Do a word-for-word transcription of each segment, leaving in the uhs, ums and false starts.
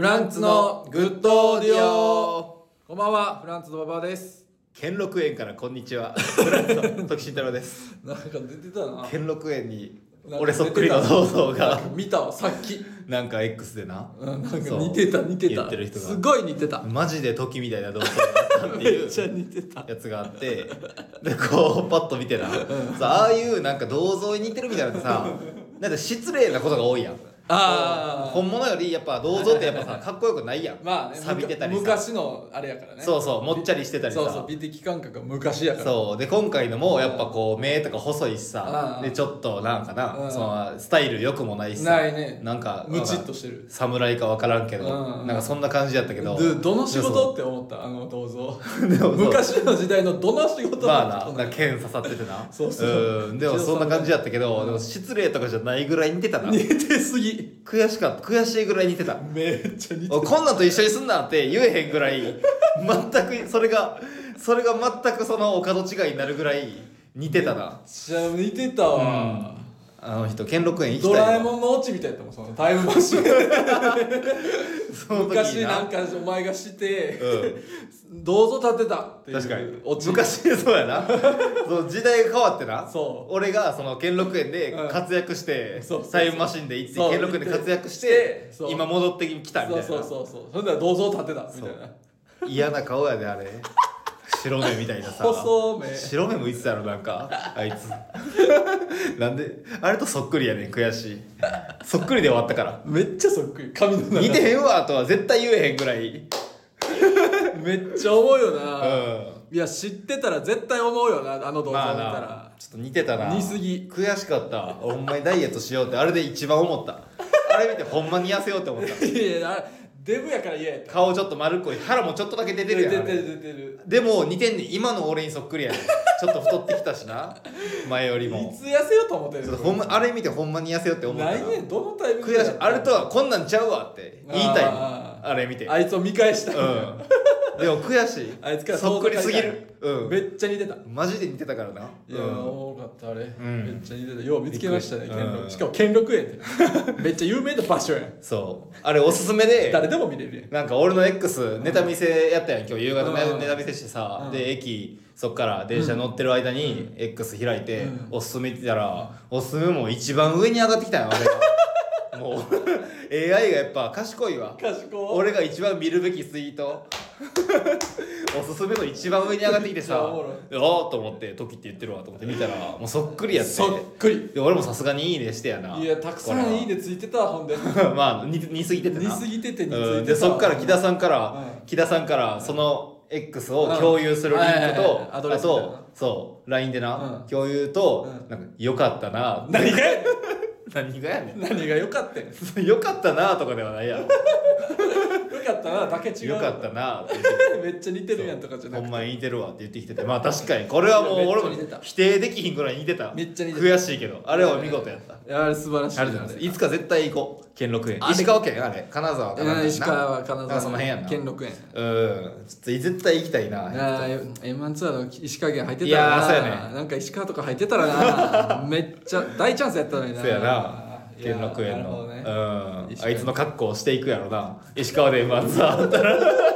フランツのグッドオーディオ。こんばんは、フランツの馬場です。 兼六園からこんにちは。フランツの時慎太郎です。 なんか出てたな。 兼六園に俺そっくりの銅像が見たわ、さっき。 なんか X でな、 うん、なんか似てた似てた。 言ってる人がすごい似てた。 マジで時みたいな銅像だったっていうめっちゃ似てたやつがあって、でこうパッと見てな、うん、さああいうなんか銅像に似てるみたいなのさ、なんか失礼なことが多いやん。あ本物よりやっぱ銅像ってやっぱさかっこよくないやん。 まあね、 錆びてたりさ、 昔のあれやからね。 そうそう、もっちゃりしてたりさ、 そうそう、美的感覚が昔やから。 そうで今回のもやっぱこう目とか細いしさ、でちょっとなんかな、そのスタイル良くもないしさ、 ないね、 なんかムチっとしてる侍か分からんけど、なんかそんな感じやったけど、 ど, どの仕事って思った、あの銅像。昔の時代のどの仕事まあな、剣刺さっててな。 そうそう、 うん、でもそんな感じやったけど、でも失礼とかじゃないぐらい似てたな。 似てすぎ。 悔しかった、悔しいぐらい似てた。 めっちゃ似てた。 こんなんと一緒にすんなって言えへんぐらい全くそれがそれが全くそのお門違いになるぐらい似てたな。 めっちゃ似てたわ、うん、 あの人兼六園行きたい。 ドラえもんのオチみたいだったもん、そのタイムマシンその昔なんかお前がして、うん、銅像立てたっていう確かにオチ。 昔そうやなその時代が変わってな、 そう俺がその兼六園で活躍して、うん、タイムマシンで行って兼六園で活躍して今戻ってきたみたいな。 そうそうそうそう、そんなら銅像立てたみたいな。 嫌な顔やであれ白目みたいなさ、 細目白目向いてたやろなんかあいつなんであれとそっくりやねん。悔しい。そっくりで終わったから。 めっちゃそっくり。髪の長似てへんわとは絶対言えへんぐらいめっちゃ思うよな、 うん、 いや知ってたら絶対思うよな、あの銅像見たら、 まあ、ちょっと似てたな。 似すぎ。 悔しかった。ほんまにダイエットしようってあれで一番思った。あれ見てほんまに痩せようって思った。 いやあデブやから嫌やった。 顔ちょっと丸っこい、腹もちょっとだけ出てるやん。 出てる出てる。 でも似てんねん。今の俺にそっくりやねん。ちょっと太ってきたしな前よりも。 いつ痩せようと思ってるの。 ほんまあれ見てほんまに痩せようって思ったな。 ないねん、どのタイミング悔しい。あれとはこんなんちゃうわって言いたいもん。あれ見てあいつを見返した。 うんでも悔しい。 あいつからそっくりすぎる。うん、 めっちゃ似てた。 マジで似てたからな。 いや、うん、おもろかったあれ、うん、めっちゃ似てた。よう見つけましたね、兼六、うん、しかも兼六園ってめっちゃ有名な場所やん。 そうあれおすすめで誰でも見れるやん。 なんか俺の X ネタ見せやったやん今日夕方のネタ見せしてさ、うん、で駅そっから電車乗ってる間に X 開いて、うん、おすすめって言ったら、うん、おすすめも一番上に上がってきたよあれがもうエーアイ がやっぱ賢いわ。 賢い。 俺が一番見るべきツイートおすすめの一番上に上がってきてさ、ああと思って時って言ってるわと思って見たらもうそっくりやって。 そっくり。 で俺もさすがにいいねしてやな。 いやたくさんいいねついてた。ほんでまあ似似すぎててな。 似すぎてて似ついてた、 うん、でそっから木田さんから、うん、木田さんからその X を共有するリンクと、あとそう ライン でな、うん、共有と、うん、なんかよかったな。 何がやねん何がやねん何がよかったんよかったなとかではないやろよかったなだけ違う。 よかったなってめっちゃ似てるやんとかじゃなくてほんまに似てるわって言ってきてて、まあ確かにこれはもう俺も否定できひんぐらい似てた。 めっちゃ似てた。 悔しいけどあれは見事やった。 いやあれ素晴らしい。 ありがとうございます。いつか絶対行こう兼六園。石川県あれ金沢かな。 石川金沢その辺やんな。 兼六園。 うんちょっと絶対行きたいな。 あ エムワン ツアーの石川県入ってたらな。 いやそうやね。 なんか石川とか入ってたらなめっちゃ大チャンスやったのにな。 そうやな兼六園の、ね、うんあいつの格好をしていくやろな石川で エムワン ツアーあったら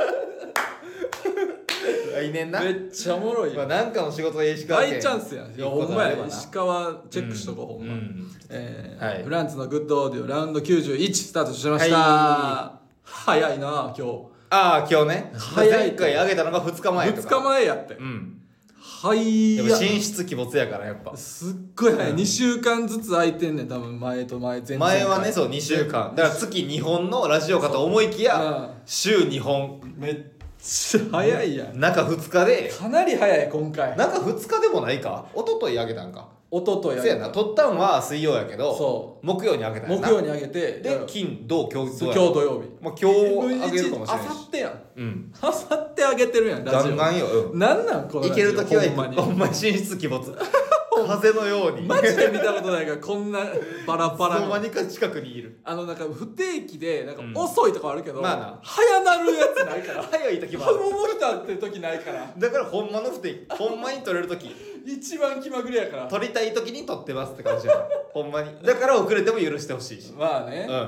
来年な。 めっちゃおもろいよ、 まあ、なんかの仕事で石川県大チャンスやん。いやほんまや石川チェックしとこう、うん、ほんま、うんえーはい、フランツのグッドオーディオラウンドきゅうじゅういちスタートしました、はい、早いな今日。 ああ今日ね早い。 前回上げたのがふつかまえとかふつかまえやって。 うんはいや進出鬼没やからやっぱすっごい早い、うん、にしゅうかんずつ空いてんねん多分前と前前前はねそうにしゅうかんだから月にほんのラジオかと思いきや、うん、週にほんめっちゃ早いやん。 中ふつかでかなり早い今回。 中ふつかでもないか一昨日あげたんか。 一昨日やげた。撮ったんは水曜やけどそう木曜にあげたんやな。 木曜にあげてで金土今日今日土曜日、 まあ、今日あげるかもしれないしあさってやん。 うんあさってあげてるやんラジオ。 ガンガンよ、うん、 なんなんこのラジオ。 いけるときはほんまにほんまに進出鬼没風のようにマジで見たことないからこんなバラバラのいつの間にか近くにいる。 あのなんか不定期でなんか遅いとかあるけど、 うん、まあな早なるやつないから早い時もある。 もう来たって時ないからだからほんまの不定期ほんまに撮れる時一番気まぐれやから撮りたい時に撮ってますって感じやなほんまにだから遅れても許してほしいしまあね、 うん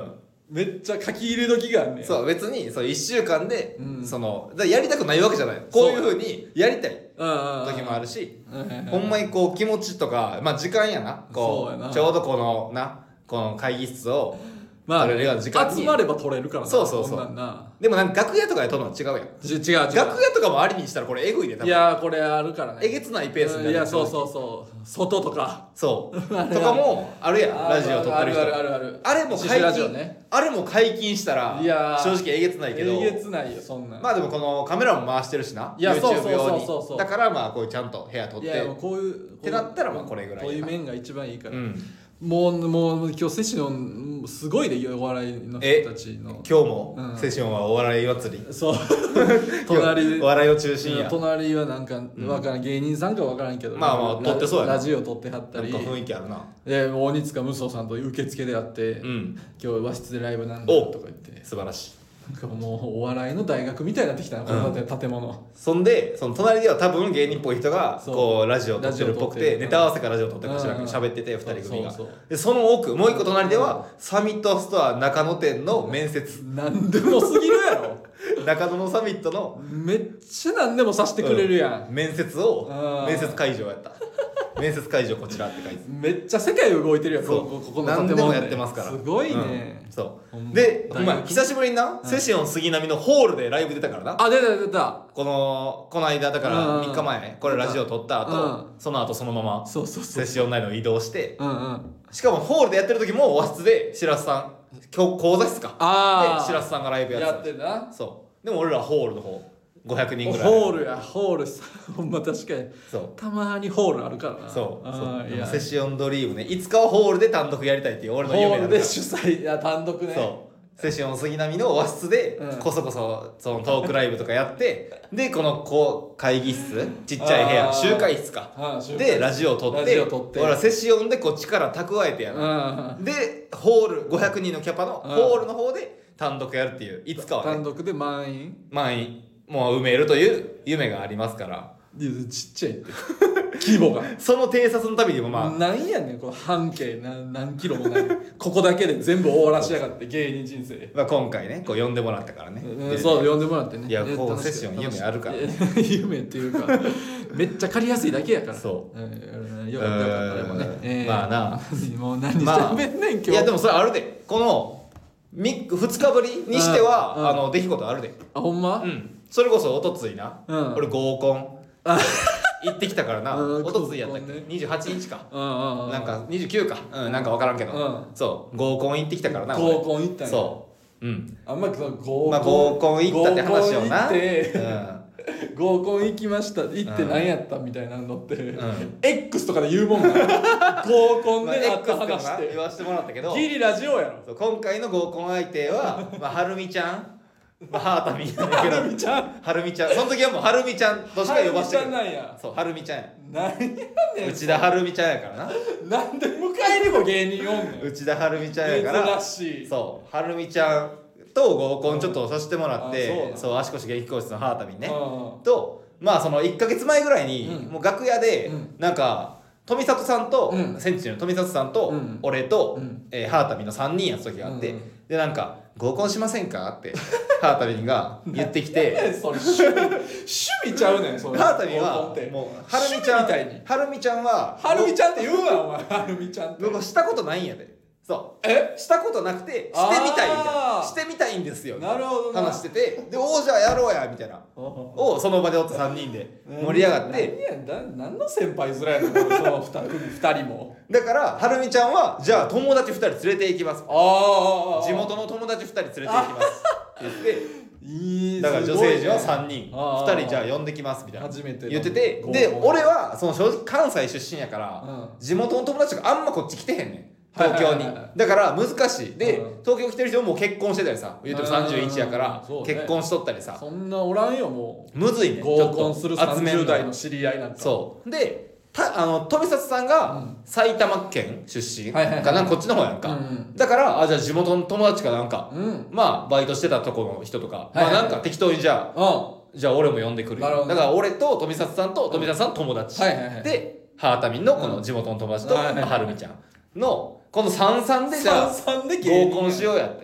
めっちゃ書き入れ時があんねん。 そう別にそういっしゅうかんで、うん、そのだやりたくないわけじゃない。こういうふうにやりたい時もあるし、ほんまにこう気持ちとかまあ時間やなこうちょうどこのなこの会議室をまあ、集まれば取れるからな。 そうそうそう。でもなんか楽屋とかで撮るの違うやん。 違う違う。 楽屋とかもありにしたらこれエグいで多分。 いやこれあるからね。 えげつないペースになる。 いやそうそうそう。外とか。 そうとかもあるやん。ラジオ撮ってる人。 あるあるある。 あれも解禁、ね、あれも解禁したら正直えげつないけど。 えげつないよそんな。 まあでもこのカメラも回してるしな。 いや YouTube そうそうそうそうそう。 だからまあこういうちゃんと部屋撮って。 いやこういうってなったらまあこれぐらい。 こういう面が一番いいから。 うん。 もうもう今日セッションすごいでお笑いの人たちの今日も、うん、セッションはお笑い祭りそう隣お笑いを中心や隣はなんか分からん、うん、芸人さんか分からんけどまあまあ撮ってそうやなラジオ撮ってはったりなんか雰囲気あるなで鬼塚無双さんと受付で会って、うん、今日和室でライブなんだとか言って素晴らしいなんかもうお笑いの大学みたいになってきたな、うん、この建物そんでその隣では多分芸人っぽい人がこうラジオ撮ってるっぽくてネタ合わせからラジオ撮ってるかしらんけど喋っててふたり組がでその奥もう一個隣ではサミットストア中野店の面接なんでもすぎるやろ中野のサミットのめっちゃ何でもさせてくれるやん、 うん、面接を面接会場やった面接会場こちらって書いてめっちゃ世界動いてるやんこここの建物何でもやってますからすごいね、 うん、そうでお前久しぶりにな、うん、セシオン杉並のホールでライブ出たからなあ出た出たこのこの間だからみっかまえこれラジオ撮った後、うん、その後そのままそうそうそうセシオン内の移動して、 うんうん、 しかもホールでやってる時も和室で白洲さん今日講座室かあで白洲さんがライブやってたやってなそうでも俺らホールの方ごひゃくにんぐらいホールやホールさほんま確かにそうたまにホールあるからなそうそうでもセシオンドリームねいつかはホールで単独やりたいっていう俺の夢ホールで主催や単独ねそうセシオン杉並の和室でこそこそそのトークライブとかやってでこのこう会議室ちっちゃい部屋集会室かでラジオを撮って俺らセシオンでこう力蓄えてやるでホールごひゃくにんのキャパのホールの方で単独やるっていういつかはね単独で満員満員もう埋めるという夢がありますからいやちっちゃいって規模がその偵察のためにもまあなんやねんこの半径何何キロもないここだけで全部終わらしやがって芸人人生、 まあ、今回ねこう呼んでもらったからね、 うん、そう呼んでもらってねいやこうセッション夢あるから夢っていうかめっちゃ借りやすいだけやからそう、 うん、よかったよかったでもね、えー、 まあなもう何しゃべんねん、今日いやでもそれあるでこのふつかぶりにしては、うん、あの出来事あるであほんまうんそれこそおとついな、うん、俺合コン行ってきたからな、うん、おとついやったっけ、ね、にじゅうはちにちか、うんうんうん、なんかにじゅうくか、うん、なんか分からんけど、うん、そう合コン行ってきたからな合コン行ったんやそううんあんまり合コン、 まあ、合コン行ったって話をな合コン行きました行って何やったみたいなのって、うん、X とかで言うもんな合コンであった話して言わせてもらったけどギリラジオやろ今回の合コン相手は、まあ、はるみちゃんまあ、はーたみんなはるみちゃんはるみちゃんその時はもうはるみちゃんとしか呼ばせてくれはるみちゃんなんやそうはるみちゃんや何やねん内田はるみちゃんやからななんで迎えにも芸人おんねん内田はるみちゃんやから珍しいそうはるみちゃんと合コンちょっとさせてもらって、うん、そう足腰元気教室のはーたみんね、うん、とまあそのいっかげつまえぐらいに、うん、もう楽屋で、うん、なんか富里さんと、うん、センチの富里さんと、うん、俺と、うんえー、はーたみんのさんにんやった時があって、うん、でなんか合コンしませんかってはーたみんが言ってきてそれ趣味趣味ちゃうねんそれはーたみんはもうはるみちゃんはるみちゃんははるみちゃんって言うわお前はるみちゃんって僕したことないんやでそうえしたことなくてしてみたいみたいなしてみたいんですよなるほどな話しててでおーじゃあやろうやみたいなをその場でおってさんにんで盛り上がって何や何の先輩面やねんそのふたりもだからはるみちゃんはじゃあ友達ふたり連れて行きますあ地元の友達ふたり連れて行きますって言っていいだから女性陣はさんにんふたりじゃあ呼んできますみたいな初めて言っててで俺はその正直関西出身やから、うん、地元の友達があんまこっち来てへんねん東京にだから難しいで、うん、東京来てる人ももう結婚してたりさ言うてもさんじゅういちやから結婚しとったりさそ,、ね、そんなおらんよもうむずいね合コンするさんじゅう代の知り合いなんかそうでたあの富里さんが埼玉県出身かなこっちの方やんか、うん、だからあじゃあ地元の友達かなんか、うん、まあバイトしてたとこの人とか、はいはいはい、まあなんか適当にじゃあ、うん、じゃあ俺も呼んでくるよだから俺と富里さんと富里さん友達、うんはいはいはい、ではーたみんのこの地元の友達と、うん、はるみちゃんのこの三々でじゃあ合コンしようやって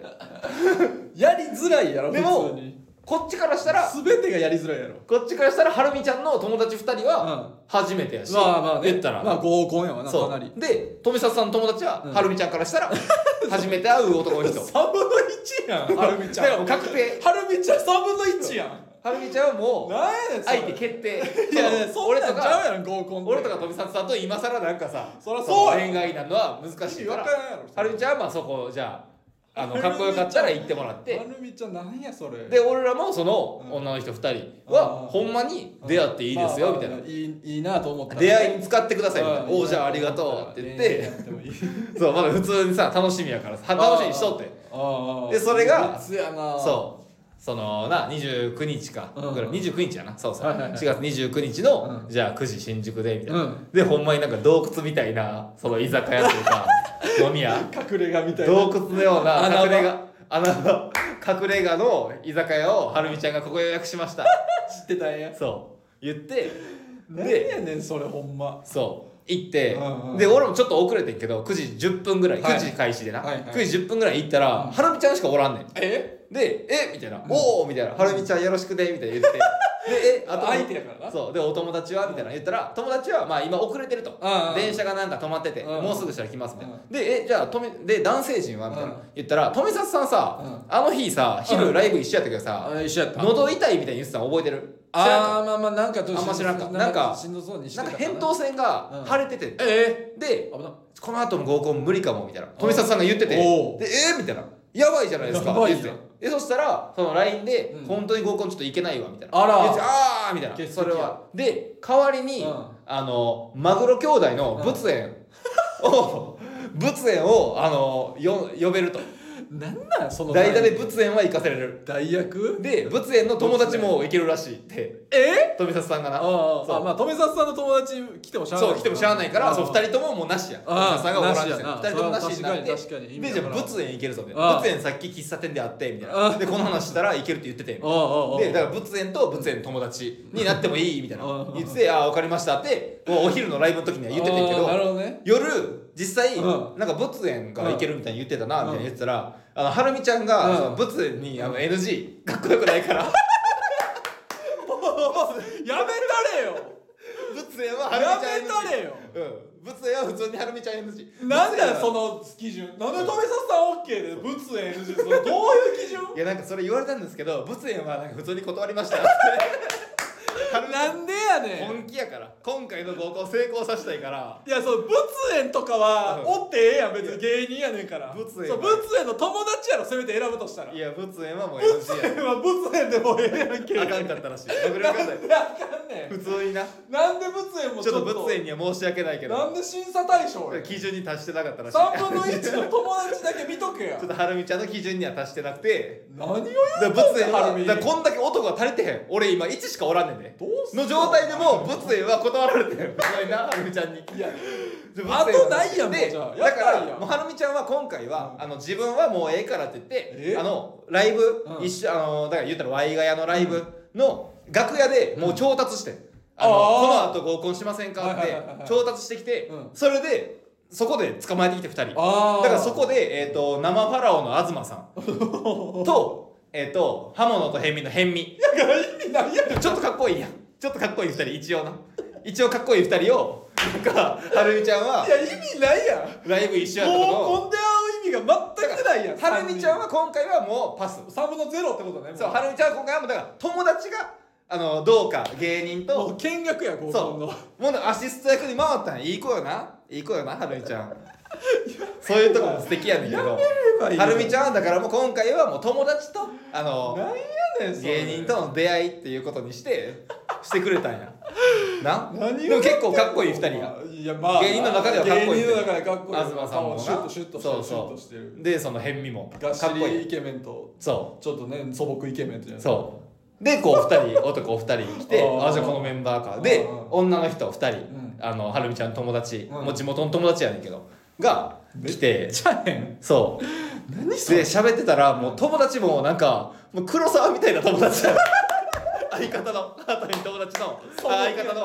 やりづらいやろでも普通にこっちからしたら全てがやりづらいやろこっちからしたらはるみちゃんの友達ふたりは初めてやし、 まあまあね言ったらまあ合コンやわなそうかなりで富里さんの友達は、 うんはるみちゃんからしたら初めて会う男の人さんぶんのいちやんはるみちゃんだからもう確定はるみちゃんさんぶんのいちやんはるみちゃんはもうなんやねんそれ相手決定いやいやそん俺となんちゃうかやん合コンで俺とか富里さんと今更なんかさそらそうや恋愛なのは難しいから意味わからんやろはるみちゃんはまあそこじゃああのかっこよかったら行ってもらってはるみちゃんなんやそれで俺らもその女の人ふたりはほんまに出会っていいですよみたいな、 まあまあいいいいなと思った出会いに使ってくださいみたいな「 うんおおじゃあありがとう」って言って恋愛やってもいいそうまだ普通にさ楽しみやからさ楽しみにしとってああでそれが別やなそうそのなにじゅうくにちかうんぐらいにじゅうくにちやなそうそうはいはいはいしがつにじゅうくにちのうんじゃあくじ新宿でみたいなうんでほんまになんか洞窟みたいなその居酒屋というか飲み屋隠れ家みたいな洞窟のような穴場隠れ家穴場隠れ家の居酒屋をはるみちゃんがここ予約しました知ってたんやそう言って何やねんそれほんまそう行って、 うんうんで俺もちょっと遅れてんけどくじじゅっぷんぐらい、 はいくじ開始でな、 はいはいくじじゅっぷんぐらい行ったら、はるみちゃんしかおらんねんえで「えみたいな「おお」みたいな「はるみちゃんよろしくね」みたいな言ってで「えあと相手やからなそうでお友達は?」みたいな言ったら友達はまあ今遅れてるとうん電車がなんか止まっててうんもうすぐしたら来ますみたいなうで「えじゃあとめで男性陣は?」みたいなうん言ったら富里さんさうんあの日さ昼ライブ一緒やったけどさあ一緒やった喉痛いみたいに言ってたの覚えてる知らんかああまあまあなんかちょっとあんま知らんかしなんかしんどそうにしてなんたか扁桃腺が腫れててえでえ危なこの後の合コン無理かもみたいな富里さんが言ってておうでえー、みたいなやばいじゃないですかやばいじゃん言ってでそしたらその ライン で、 うん本当に合コンちょっと行けないわみたいなあら言ってあーみたいな欠席それはで代わりに、 うんあのマグロ兄弟の仏縁を仏縁をあのよ呼べるとなんなんその代打で仏縁は行かせれる代役で仏縁の友達も行けるらしいってえ富里さんがなあそうああまあ富里さんの友達来てもしゃあないそう来てもしゃあないからあそうふたりとももうなしや富あ里さんがおらんしなしやなふたりともなしになってそれは確かに確かに意味でじゃあわからん仏縁行けるぞみたいああな仏縁さっき喫茶店で会ってみたいあなでこの話したら行けるって言っててああああでだから仏縁と仏縁の友達になってもいいみたいなああ言っててああ分かりましたってもうお昼のライブの時には言っててんけああなるどほどね夜実際うんなんか仏縁から行けるみたいに言ってたなうんみたいな言ってたらあのはるみちゃんがうんその仏縁にあの エヌジー かっこよくないからやめたれよ仏縁ははるみちゃん エヌジーやめたれようん仏縁は普通にはるみちゃん エヌジーなんだよその基準なんで富里さん OK で仏縁 エヌジー それどういう基準いやなんかそれ言われたんですけど仏縁はなんか普通に断りましたってはるみちゃんなんでやねん本気やから今回の合コン成功させたいからいやそう仏縁とかはうんおってええやん別に芸人やねんから仏縁はそう仏縁の友達やろせめて選ぶとしたらいや仏縁はもう エヌジー や仏縁は仏縁でもええやんけあかんかったらしいマグロ兄弟なんであかんねん普通にななんで仏縁もちょっと仏縁には申し訳ないけどなんで審査対象や基準に達してなかったらしいさんぶんのいちの友達だけ見とけやちょっとはるみちゃんの基準には達してなくて何を言だからうとんね仏縁はんはるみだからこんだけ男が足りてへん俺今いちしかおらんねんでどうすんのの状態でも仏縁は断られてん普通になはるみちゃんにいやであとないやんもうでじゃあだからやったらいいやんもうはるみちゃんは今回は、あの自分はもうええからって言ってえあのライブ、 うん一緒あのだから言ったらワイガヤのライブの楽屋でもう調達して、あのあーこの後合コンしませんかっはいはいてはいはい調達してきて、 うんそれでそこで捕まえてきてふたりだあーからそこで、えー、と生ファラオの東さんと,、えー、と刃物と辺見の辺見だから意味ないやんちょっとかっこいいやんちょっとかっこいいふたり一応な一応かっこいいふたりをなんかはるみちゃんはいや意味ないやんライブ一緒やったとこ合コンで会う意味が全くないやんはるみちゃんは今回はもうパスさんぶんのゼロってことねもそうはるみちゃんは今回はもうだから友達があのどうか芸人もうと見学や合コンそうのもうアシスト役に回ったんいい子よないい子よなはるみちゃんそういうとこも素敵やねんけどばいいよはるみちゃんはだからもう今回はもう友達とあのなんやねんそれ芸人との出会いっていうことにしてしてくれたんやな何でも結構かっこいいふたりやいやまあ芸人の中ではかっこいい芸人の中でかっこいい東さんもなシュッとシュッとしてるシュッそうそうとしてるでその辺見もかがっしっこいいりイケメンとそちょっとね素朴イケメンとじゃうないそうでこうふたり男ふたり来てあーあじゃあこのメンバーかであー女の人ふたりんあのはるみちゃんの友達うんもう地元の友達やねんけどが来てちゃへんそう何それで喋ってたらもう友達もなんかもう黒沢みたいな友達や相方のあとに友達のそう相方の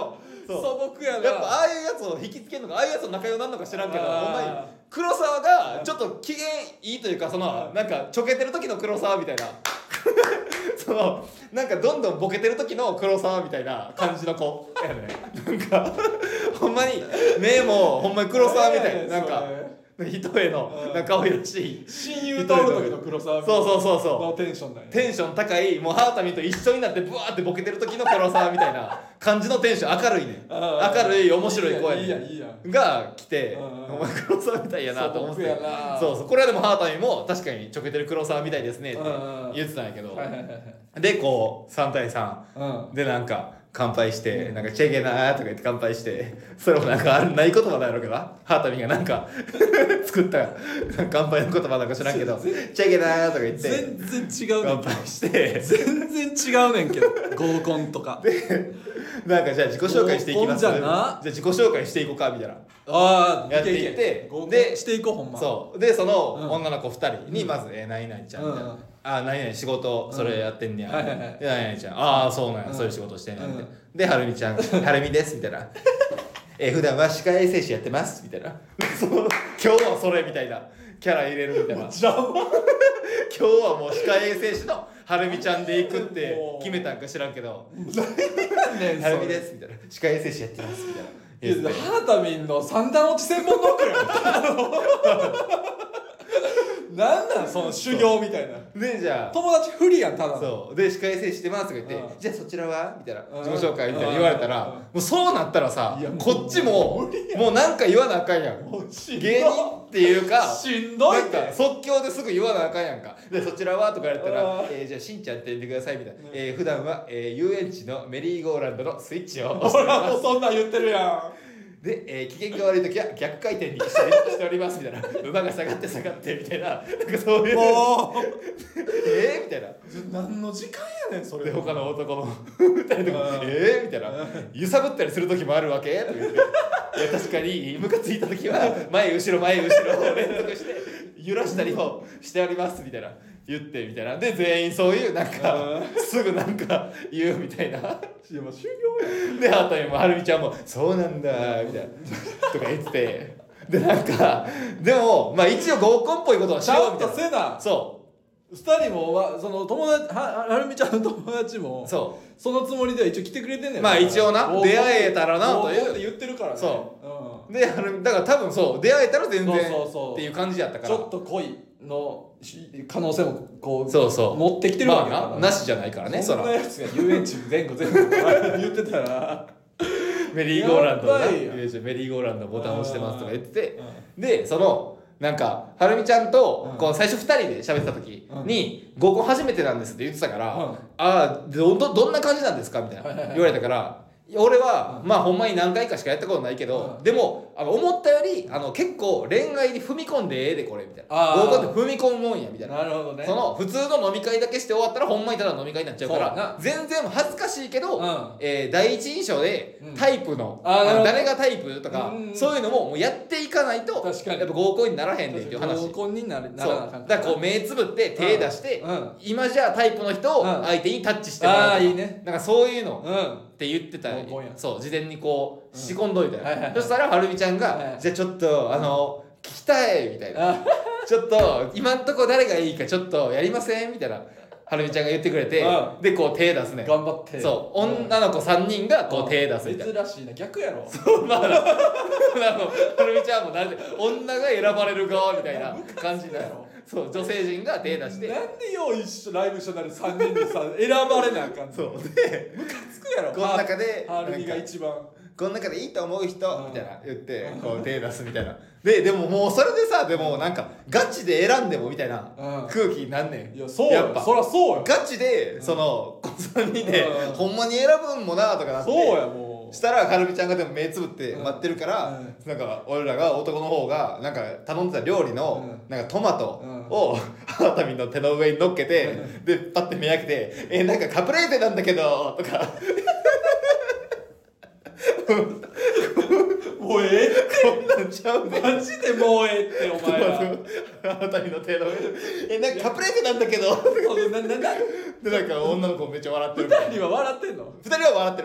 素朴やな。 やっぱああいうやつを引きつけるのか、ああいうやつと仲良くなるのか知らんけど、ほんまに黒沢がちょっと機嫌いいというか、そのなんかちょけてる時の黒沢みたいなそのなんかどんどんボケてる時の黒沢みたいな感じの子やね。なんかほんまに目もほんまに黒沢みたいな、なんか人へのなんか可愛らしい親友と会う時の黒沢みたいなそうそうそうそうのテンションだよね。 テンション高い、もうハータミンと一緒になってブワーってボケてる時の黒沢みたいな感じのテンション、明るいねん、明るい面白い子やねん、 いいやんいいやんが来て、お前黒沢みたいやなと思って、 そうそうそう、これはでもハータミンも確かにちょけてる黒沢みたいですねって言ってたんやけど、でこうさん対さんでなんか乾杯して、なんかチェゲナーとか言って乾杯して、それもなんかあるない言葉なんやろうけどな、ハータミンがなんか作った乾杯の言葉なんか知らんけど、チェゲナーとか言って全然違うねん乾杯して全然違うねんけど合コンとかでなんかじゃあ自己紹介していきます、 合コンじゃな、じゃあ自己紹介していこうかみたいな、 ああやっていってでしていこうほんま。 そうでその女の子ふたりにまず「え何々ちゃん」みたいな「あ何々仕事それやってんねや」で何々ちゃん「ああそうなんや、そういう仕事してんねん」みたいなではるみちゃん「はるみです」みたいな「え普段は歯科衛生士やってます」みたいなその今日はそれみたいなキャラ入れるみたいな、 邪魔今日はもう歯科衛生士のはるみちゃんで行くって決めたんか知らんけど「はるみです」みたいな「歯科衛生士やってます」みたいな。 いやハータミンの三段落ち専門ノックやんなんなんその修行みたいな。 でじゃあ友達不利やんただの。 そうで歯科衛生士してますとか言って、 うんじゃあそちらはみたいなうん自己紹介みたいな言われたら、 うんもうそうなったらさいやもうこっちも無理やんもうなんか言わなあかんやん。 もうしんどい芸人っていうかしんどいってなんか即興ですぐ言わなあかんやんか。でそちらはとか言われたらうんえーじゃあしんちゃんって言ってくださいみたいな、えー普段は、えー遊園地のメリーゴーランドのスイッチを押しておほらりますもうそんなん言ってるやん。 で、えー、機嫌が悪い時は逆回転にしたりしておりますみたいな馬が下がって下がってみたいななんかそういうもえーみたいなう何の時間やねんそれ。 で他の男の二人とか「えー?」みたいな「揺さぶったりする時もあるわけ?」とか言って「いや確かにムカついた時は前後ろ前後ろを連続して揺らしたりもしております」みたいな言ってみたいなで全員そういうなんかすぐなんか言うみたいないやもう修行やん。 であとにもはるみちゃんも「そうなんだ」みたいなとか言っててでなんかでもまあ一応合コンっぽいことはしちゃんようみたいなとせな。 そ二人もわその友達ははるみちゃんの友達もうそそのつもりでは一応来てくれてんねん。 まあ一応な合コン出会えたらなという合コンって言ってるからね。 そうであのだから多分そう出会えたら全然そうそうそうっていう感じやったうん、 からちょっと恋のし可能性もこうそうそう持ってきてるわけだから、 まあななしじゃないからねそらそんなやつが遊園地前後全部言ってたらメリーゴーランドのなやばいよメリーゴーランドボタン押してますとか言っててでそのなんかはるみちゃんとうんこう最初ふたりで喋ってた時に合コン初めてなんですって言ってたからうんああどどどんな感じなんですかみたいなはいはいはい言われたから俺はまあほんまに何回かしかやったことないけどうんでもあの思ったよりあの結構恋愛に踏み込んでええでこれみたいなあー合コンって踏み込むもんやみたいななるほどねその普通の飲み会だけして終わったらほんまにただの飲み会になっちゃうからそうな全然恥ずかしいけど、 うんえー第一印象でうんタイプの,、 あーなるほど誰がタイプとか、 うんそういうのももうやっていかないと確かにやっぱ合コンにならへんねんっていう話合コンになるなそうらなあかんだからこう目つぶって手出して、 うんうん今じゃあタイプの人をうん相手にタッチしてもらうとかあーいいねなんかそういうのうんって言ってた合コンやそう事前にこう仕込んどいたよ、 はいはいはいそしたらはるみちゃんが、 はいじゃあちょっとあの聞きたいみたいなあちょっと今んとこ誰がいいかちょっとやりませんみたいなはるみちゃんが言ってくれて、 うんでこう手出すね頑張ってそううん女の子さんにんがこう手出すみたいな、 珍しいな逆やろまあ、あのはるみちゃんもなんで女が選ばれる側みたいな感じになるそう女性陣が手出してなんでよう一緒ライブ一緒になるさんにんでさ選ばれなあかんのそうでムカつくやろこの中ではるみが一番この中でいいと思う人うんみたいな言ってこう手出すみたいなででももうそれでさでもなんかガチで選んでもみたいなうん空気になんねんいやそうやっぱよそらそうよガチでそのこさんにんでうんほんまに選ぶんもなとかなってそうやもうしたらはるみちゃんがでも目つぶって待ってるから、 うんなんか俺らが男の方がなんか頼んでた料理のうんなんかトマトをハータミンの手の上に乗っけて、でパッて目開けて「えなんかカプレーゼなんだけど」とかもうええこんなんちゃうねんマジでもうええってお前らハータミンの手の上で「えなんかカプレーゼなんだけど」 そうなななでなんか女の子めっちゃ笑ってるみたいな二人は笑ってんのふたりは笑ってるふた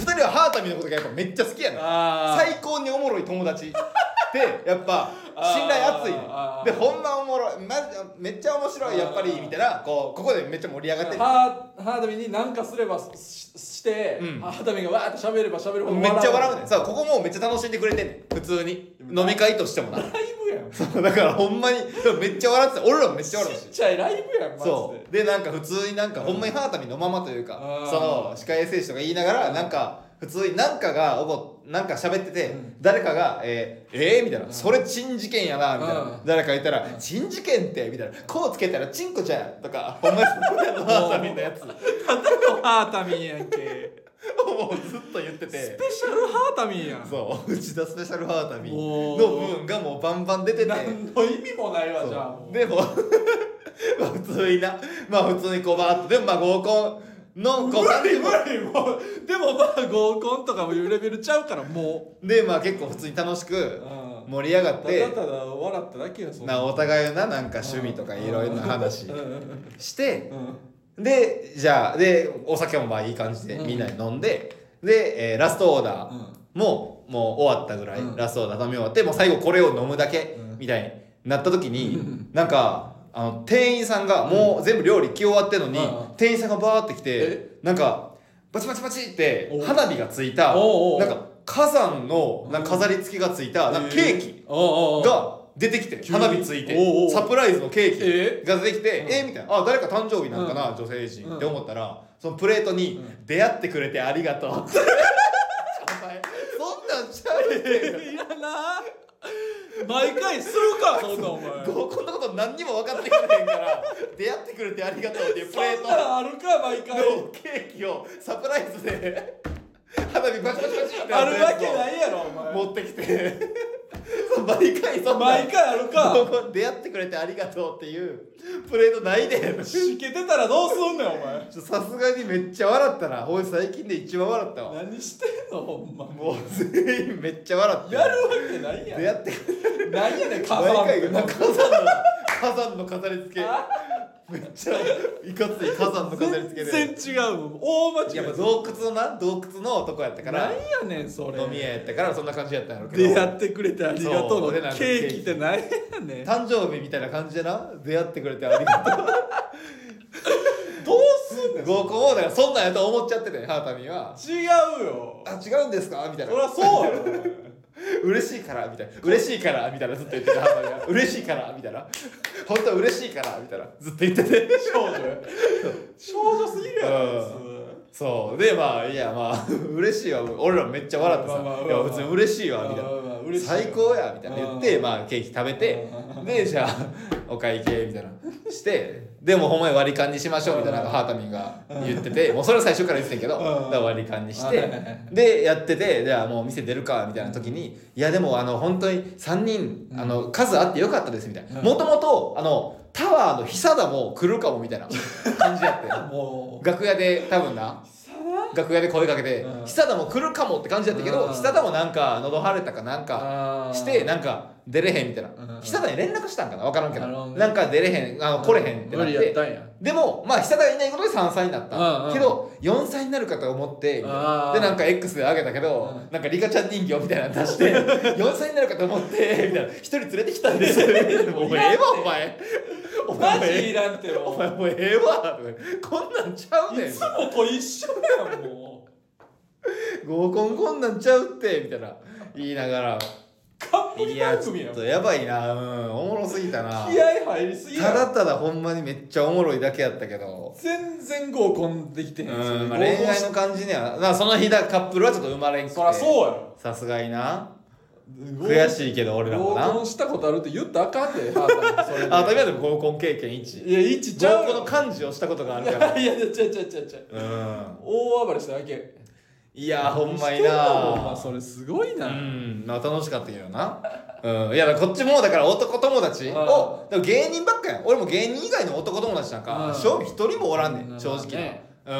ふたりはハータミのことがやっぱめっちゃ好きやねん。最高におもろい友達でやっぱ信頼厚いねん。でほんまおもろい、ま、めっちゃ面白いやっぱりみたいな、こうここでめっちゃ盛り上がってる。 ハータミに何かすれば し, して、うん、ハータミがわーって喋れば喋るほどめっちゃ笑うねん。さあここもめっちゃ楽しんでくれてんねん、普通に飲み会としてもな。 ライブやん。 そうだからほんまにめっちゃ笑ってた。俺らもめっちゃ笑うし、 ちっちゃいライブやんマジで。 そうでなんか普通になんかほんまにハータミのままというか、その歯科衛生士とか言いながらなんか普通になんかが起こなんか喋ってて、うん、誰かが「えー、えー、みたいな、うん「それチン事件やな」みたいな、うん、誰か言ったら「チン事件って」みたいな「こうつけたらチンコちゃん」とかほんまにハータミンのやつただのハータミンやんけもうずっと言ってて、 スペシャルハータミンやん。 そう内田スペシャルハータミンの部分がもうバンバン出てて、 何の意味もないわ。じゃあもうでもまあ普通になまあ普通にこうバーッとでもまあ合コンの無理無理もうでもまあ合コンとかもいうレベルちゃうからもうでまあ結構普通に楽しく盛り上がってただただ笑っただけよ。そんななお互いのななんか趣味とかいろいろな話してでじゃあでお酒もまあいい感じでみんなで飲んでで、えー、ラストオーダーももう終わったぐらい、うん、ラストオーダー飲み終わってもう最後これを飲むだけみたいになった時になんかあの店員さんがもう全部料理来終わってんのに、うん、店員さんがバーって来てなんかバチバチバチって花火がついたなんか火山のなんか飾り付けがついたなんかケーキが出てきて花火ついてサプライズのケーキが出てきてえみたいなあ誰か誕生日なんかな女性陣って思ったらそのプレートに出会ってくれてありがとうってお前そんなんちゃういらな毎回するかそんなお前こんなこと何にも分かってくれへんから出会ってくれてありがとうっていうプレートそんなんあるか毎回のケーキをサプライズで花火バチバチバチってあるわけないやろお前持ってきて毎回そんな毎回あるか出会ってくれてありがとうっていうプレートないでしけてたらどうすんねんお前さすがにめっちゃ笑ったな俺最近で一番笑ったわ何してんのほんまもう全員めっちゃ笑ってやるわけないやん出会ってくれて何やねん火山の火山の火山の飾り付けめっちゃいかつい火山の飾り付けで全然違う大間違いやっぱ洞窟のな洞窟の男やったから何やねんそれ飲み屋やったからそんな感じやったんやろうけど出会ってくれてありがとうのケーキって何やねん誕生日みたいな感じでな出会ってくれてありがとうどうすんねん合コンをだからそんなんやと思っちゃっててハータミンは違うよあ違うんですかみたいなそりゃそうやろ嬉しいからみたいな嬉しいからみたいなずっと言ってたハータミンが嬉しいからみたいな本当は嬉しいからみたいなずっと言ってて少女少女すぎるやろ、うん、 そうでまあいやまあ嬉しいわ俺らめっちゃ笑ってさ、まあまあまあ、いや別に嬉しいわみたいな、まあまあ、最高やみたいな言ってまあケーキ食べてでじゃあお会計みたいなしてでもほんまに割り勘にしましょうみたいなハータミンが言っててもうそれは最初から言ってたけどだから割り勘にしてでやっててじゃあもう店出るかみたいな時にいやでもあの本当にさんにんあの数あってよかったですみたいなもともとあのタワーの久田も来るかもみたいな感じやってもう楽屋で多分な楽屋で声かけて「久田も来るかも」って感じだったけど久田もなんか喉腫れたかなんかしてなんか出れへんみたいな久田に連絡したんかな分からんけどなんか出れへんあの来れへんってなってでもまあ久田がいないことでさんさいになったけどよんさいになるかと思ってでなんか X であげたけどなんかリカちゃん人形みたいなの出してよんさいになるかと思ってみたいなひとり連れてきたんですよもうええわお前マジいらんってよお前もうええわこんなんちゃうねんいつもと一緒やんもう合コンこんなんちゃうってみたいな言いながら冠番組やんちょっとやばいなうんおもろすぎたな気合入りすぎやただただほんまにめっちゃおもろいだけやったけど全然合コンできてへんうん、まあ、恋愛の感じにはなその日だカップルはちょっと生まれんくてそりゃそうやろさすがにな悔しいけど俺らもな合コンしたことあるって言ったらあかんでハータミンあ、でも合コン経験いちいやいちちゃう合コンの漢字をしたことがあるからいやいやちゃうちゃうちゃうちゃう、うん、大暴れしただけいやほんまになほんまそれすごいなうんまあ楽しかったけどなうん、いやこっちもだから男友達をでも芸人ばっかやん俺も芸人以外の男友達なんか正味一人もおらんねん正直ねうん、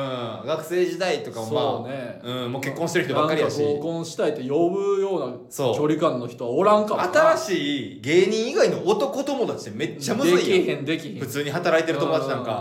学生時代とかもまあ、ねうん、もう結婚してる人ばっかりやし合コンしたいって呼ぶような距離感の人はおらんかもな新しい芸人以外の男友達ってめっちゃむずいやんできへんできへん普通に働いてる友達なんか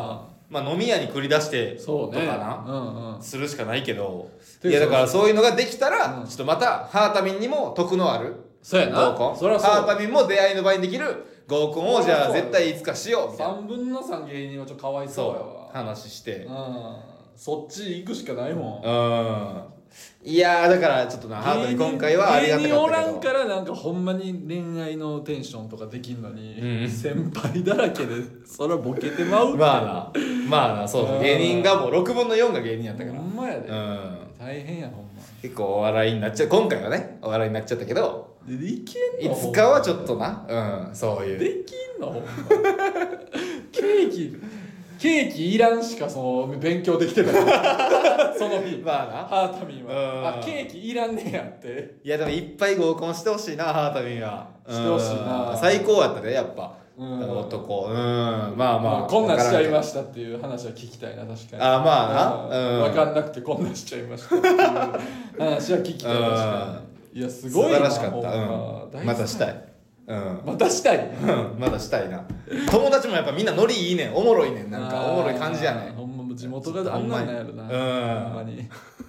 まあ飲み屋に繰り出してそうねとかな、 うんうん、 するしかないけど、 でいやだからそういうのができたら、 うんちょっとまたハータミンにも得のあるそうやな合コン、 そりゃそうハータミンも出会いの場にできる合コンをじゃあ絶対いつかしようみたいなさんぶんのさん芸人はちょっとかわいそうやわ話して、 うん、そっち行くしかないもん、 うんいやーだからちょっとなハートに今回はありがたかったけど、 芸人おらんからなんかほんまに恋愛のテンションとかできんのに、 うん、 先輩だらけでそれはボケてまうってまあなまあなそうそう芸人がもうろくぶんのよんが芸人やったからほんまやで、 うん、 大変やほんま結構お笑いになっちゃう今回はねお笑いになっちゃったけどでできんのいつかはちょっとなうんそういうできんのほんまケーキケーキいらんしかその勉強できてないその日まあなハータミンはうんあケーキいらんねやっていやでもいっぱい合コンしてほしいなハータミンはしてほしいな最高やったでやっぱ、 うん、 男うんまあまあ、 まあ、こんなんしちゃいましたっていう話は聞きたいな確かにあまあな、うん、 分かんなくてこんなんしちゃいましたっていう話は聞きたい確かにいやすごいな素晴らしかった、うん、またしたいうん、 またしたいうんまたしたいな友達もやっぱみんなノリいいねんおもろいねんなんかおもろい感じやねんほんま地元があんなんなんやろなうんほんまに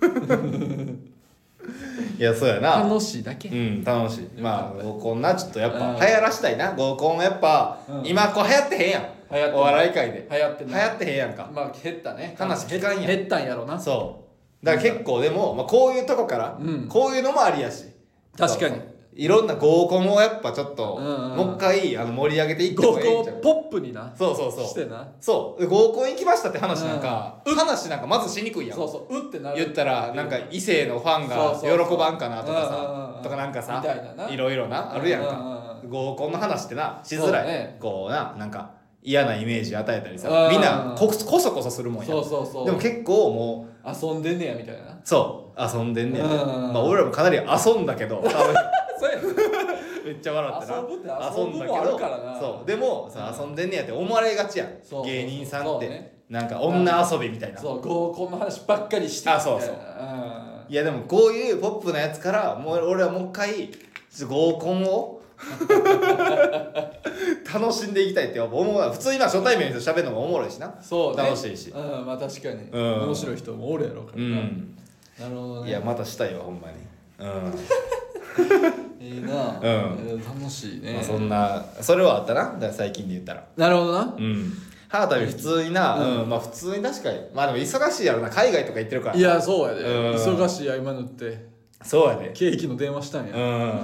いやそうやな楽しいだけうん楽しいまあ合コンなちょっとやっぱ流行らしたいな合コンやっぱ、うん、今こう流行ってへんやん流行ってお笑い界で流行って流行ってへんやんかまあ減ったね話聞かんやん減ったんやろなそうだから結構でも、まあ、こういうとこから、うん、こういうのもありやし確かにいろんな合コンをやっぱちょっと、うんうん、もう一回あの盛り上げていってもいいんちゃう合コンポップになそうそうそうしてなそう合コン行きましたって話なんか、うん、話なんかまずしにくいやんそうそううってなる言ったらなんか異性のファンが喜ばんかなとかさとかなんかさいろいろなあるやんか合コンの話ってなしづらい、ね、こうななんか嫌なイメージ与えたりさみんなここそこそするもんやそうそうそうでも結構もう遊んでんねやみたいなそう遊んでんねやまあ俺らもかなり遊んだけどそうやねめっちゃ笑ってな遊ぶって遊ぶもあるからなそうでもさ遊んでんねやって思われがちやん芸人さんって、ね、なんか女遊びみたいなそう合コンの話ばっかりしてあそうそういやでもこういうポップなやつからもう俺はもう一回合コンを楽しんでいきたいって思う普通今初対面の人喋るのもおもろいしなそう、ね、 楽しいしうんまあ確かに、うん、面白い人もおるやろうからな、うん、なるほどねいやまたしたいわほんまにうんいいな、うん、楽しいね、 まあ、そんなそれはあったなだから最近で言ったらなるほどなうんハータミ普通にな、うん、うん、まあ普通に確かにまあでも忙しいやろな海外とか行ってるからいやそうやで、うん、忙しいや今のってそうやでケーキの電話したんやうん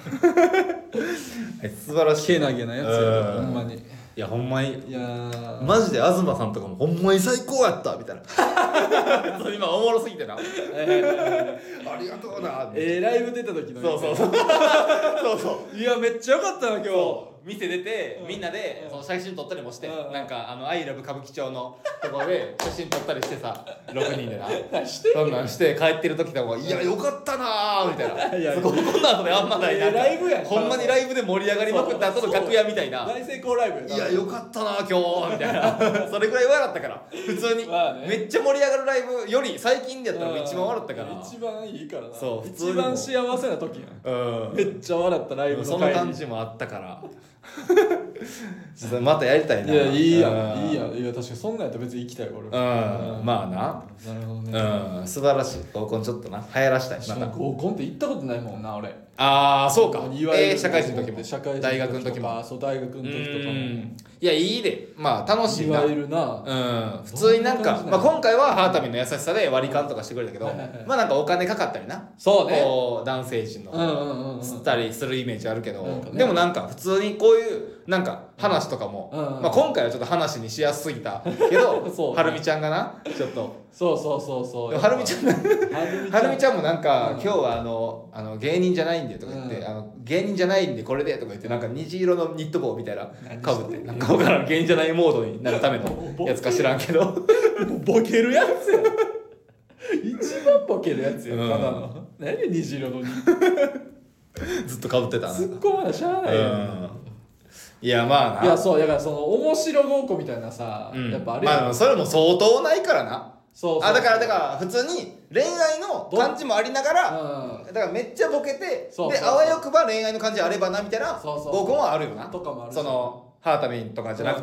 素晴らしいけなげなやつやほんまにいやほんまにいやマジで東さんとかもほんまに最高やったみたいな今おもろすぎてな、えー、ありがとうなえー、ライブ出た時のそうそうそうそうそういやめっちゃよかったな今日店出て、うん、みんなで、うん、その写真撮ったりもして、うん、なんかあの「アイラブ歌舞伎町」のところで写真撮ったりしてさろくにんでなしてそんなんして帰ってる時とかも「いやよかったな」みたいな「いやすごいこんな後であんまないな」 えー、ライブやんほんまにライブで盛り上がりまくった後の楽屋みたいな大成功ライブいやよかったな今日みたいなそれぐらい笑ったから普通に、まあね、めっちゃ盛り上がるライブより最近でやったら一番笑ったから一番いいからなそう一番幸せな時やん、うん、めっちゃ笑ったライブのその感じもあったからまたやりたいな。 いやいいやんいいやんいや確かにそんなんやったら別に行きたい俺うんまあななるほどねうん素晴らしい合コンちょっとな流行らしたいまた合コンって行ったことないもんな俺ああそうかいわゆる、 えー、社会人の時も社会人大学の時もそう大学の時とかもいやいいでまあ楽しいないわゆるなうん普通になんかまあ今回はハータミンの優しさで割り勘とかしてくれたけどまあなんかお金かかったりなそうねこう男性陣の吸ったりするイメージあるけどでもなんか普通にこういうなんか話とかも、うんうん、まあ、今回はちょっと話にしやすすぎたけど、ね、はるみちゃんがなちょっとそうそうそうそうはるみちゃんはるみちゃんもなんか、うん、今日はあのあの芸人じゃないんでとか言って、うん、あの芸人じゃないんでこれでとか言ってなんか虹色のニット帽みたいなかぶってなんか分からん芸人じゃないモードになるためのやつか知らんけどボケるやつや一番ボケるやつや、うん、ただの何虹色のニットずっとかぶってたな突っ込まなしゃあないよ、 うんいやまあないやそうだからその面白合コンみたいなさ、うん、やっぱあれまあそれも相当ないからなそうそうあだからだから普通に恋愛の感じもありながら、うん、だからめっちゃボケてそうそうそうであわよくば恋愛の感じあればなみたいな合コンはあるよなとかもあるそのハータミンとかじゃなくて、うんうんうん、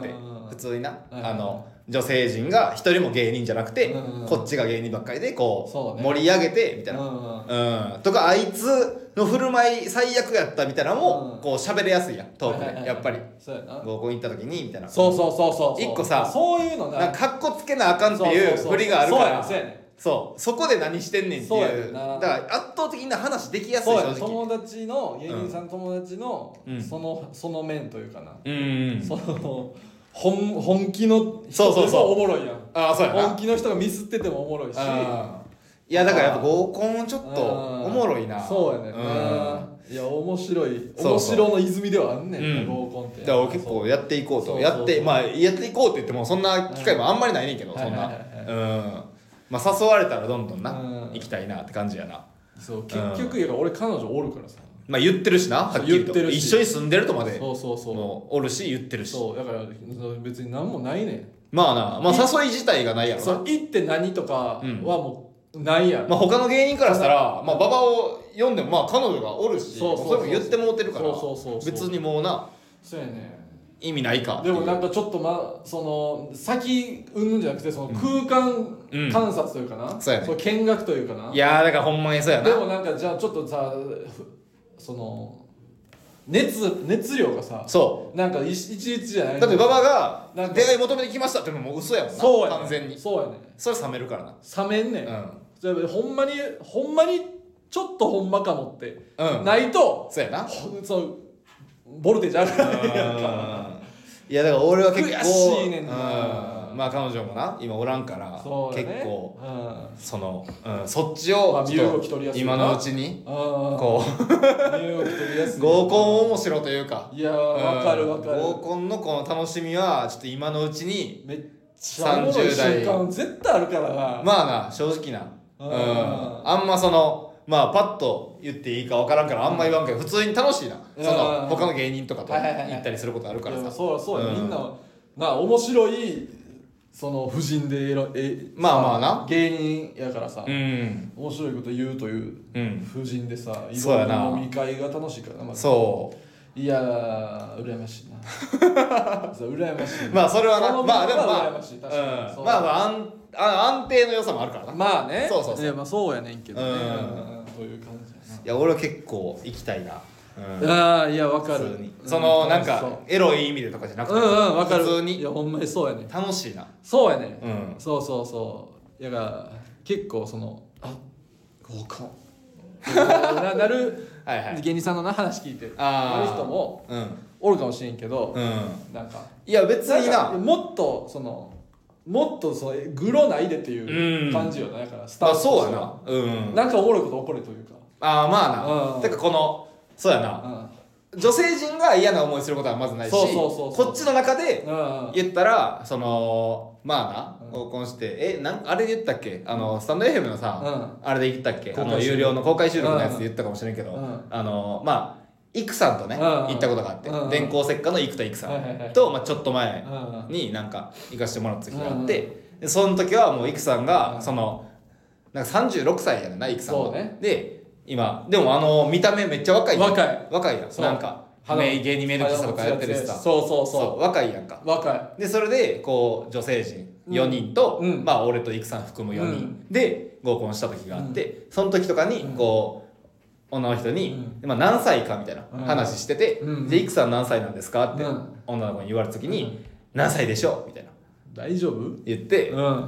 普通にな、 はいはいはいあの女性陣が一人も芸人じゃなくて、 うんうん、 こっちが芸人ばっかりでこうそうね盛り上げてみたいな、 うんうんうん、とかあいつの振る舞い最悪やったみたいなのも、 うん、 こう喋れやすいやんトークで、 はいはいはい、 やっぱりそうやな合コン行った時にみたいな、 そうそうそうそう一個さそういうのななんかカッコつけなあかんっていう振りがあるから、 そうやねそうそこで何してんねんってそうやいうねんなだから圧倒的な話できやすいそうや正直友達の芸人さんの友達の、 うんそのその面というかな、 うんうんその本本気の人そうそうそうでもおもろいやん。 ああそうやな本気の人がミスっててもおもろいし、 あーいやだからやっぱ合コンちょっとおもろいなそうやねんな、 うんいや面白いそう面白の泉ではあんねんな、 うん合コンって。 だから俺結構やっていこうとそうやってそうそうまあやっていこうって言ってもそんな機会もあんまりないねんけど、 うんそんな、 はいはいはいうんまあ誘われたらどんどんな、 うん行きたいなって感じやなそう結局やから俺彼女おるからさ、 まあ言ってるしなはっきりと言ってるし一緒に住んでるとまでそうそうそうもうおるし言ってるしそうだから別に何もないねん。 まあなまあ誘い自体がないやろなそう行って何とかはもうないやん、 まあ他の芸人からしたらまあ馬場を読んでもまあ彼女がおるしそうそうそうそれも言ってもうてるからそうそうそうそう別にもうなそうやね意味ないかっていうでもなんかちょっとまその先うんぬんじゃなくてその空間うん観察というかな、 そうやねの見学というかな、 いやーだからほんまにそうやなでもなんかじゃあちょっとさふその熱熱量がさそなんか一一律じゃないうだって馬場がなんか出会い求めてきましたってのももう嘘やもんなそうやね完全にそうやねそれ冷めるからな冷めんねん、 うんじゃあほんまにほんまにちょっとほんまかもって、 うんないとそうやなほそうボルテージ上がらないやんかいやだから俺は結構悔しいねんなうんまあ彼女もな今おらんからそうだね結構うんその、うん、そっちをまあちょっ身動き取りやすいな今のうちにあこう身動き取りやすい合コン面白というかいやーわかるわかる合コンのこの楽しみはちょっと今のうちにめっちゃおもろいさんじゅう代瞬間絶対あるからなまあな正直なうんうんあんまそのまあパッと言っていいか分からんからあんま言わんけど普通に楽しいなそのうん他の芸人とかとはいはいはい行ったりすることあるからいやさそうそうや、 うんみんなな面白いその婦人でえらえまあまあな芸人やからさ、 うん面白いこと言うといううん婦人でさいそうやなろんな飲み会が楽しいからな、まずそういやー羨ましいなそう羨ましいなまあそれはなそのまあでもまあ羨ましい確かにうんそうまあまあ安あ安定の良さもあるからなまあねそうそうそういやまあそうやねんけどねうんうんそういう感じやいや俺は結構行きたいなうんなああいやわかる普通にそのなんかそうエロい意味でとかじゃなくてうんうんわかる普通にいやほんまにそうやねん楽しいなそうやね、 うんそうそうそうやから結構そのあ合コンななるはいはい芸人さんのな話聞いてあーなる人もうんおるかもしれんけど、 うんなんかいや別になんかなもっとそのもっとそのグロないでっていう感じよな、だからスターあトそうやなうんなんかおもろいこと起こるというかああまあうなんてかこのそうやな女性陣が嫌な思いすることはまずないしそうそうそうそうこっちの中でうん言ったらそのまあうんな合コンしてえなんあれで言ったっけあのスタンド エフエム のさうんあれで言ったっけあ公開収録の有料の公開収録のやつで言ったかもしれんけどうんあのまあイクさんとねうん行ったことがあってうん電光石火の生田イクさはいはいはいんとまあちょっと前うんになんか行かしてもらった時があってでその時はもうイクさんがうんそのなんかさんじゅうろくさいやねんなイクさんはそうねで今でもあの見た目めっちゃ若いやん若い若いやんそうなんか肌メイ芸人メイド喫茶とかやってるしさそうそうそうそう若いやんか若いでそれでこう女性陣よにんと、 うんまあ俺とイクさん含むよにん、 うんで合コンした時があって、その時とかにこう女の人に、 うんまあ、何歳かみたいな話してて「 うんでイクさん何歳なんですか?」ってうん女の子に言われた時に「 うん何歳でしょう?」みたいな大丈夫言って、 うん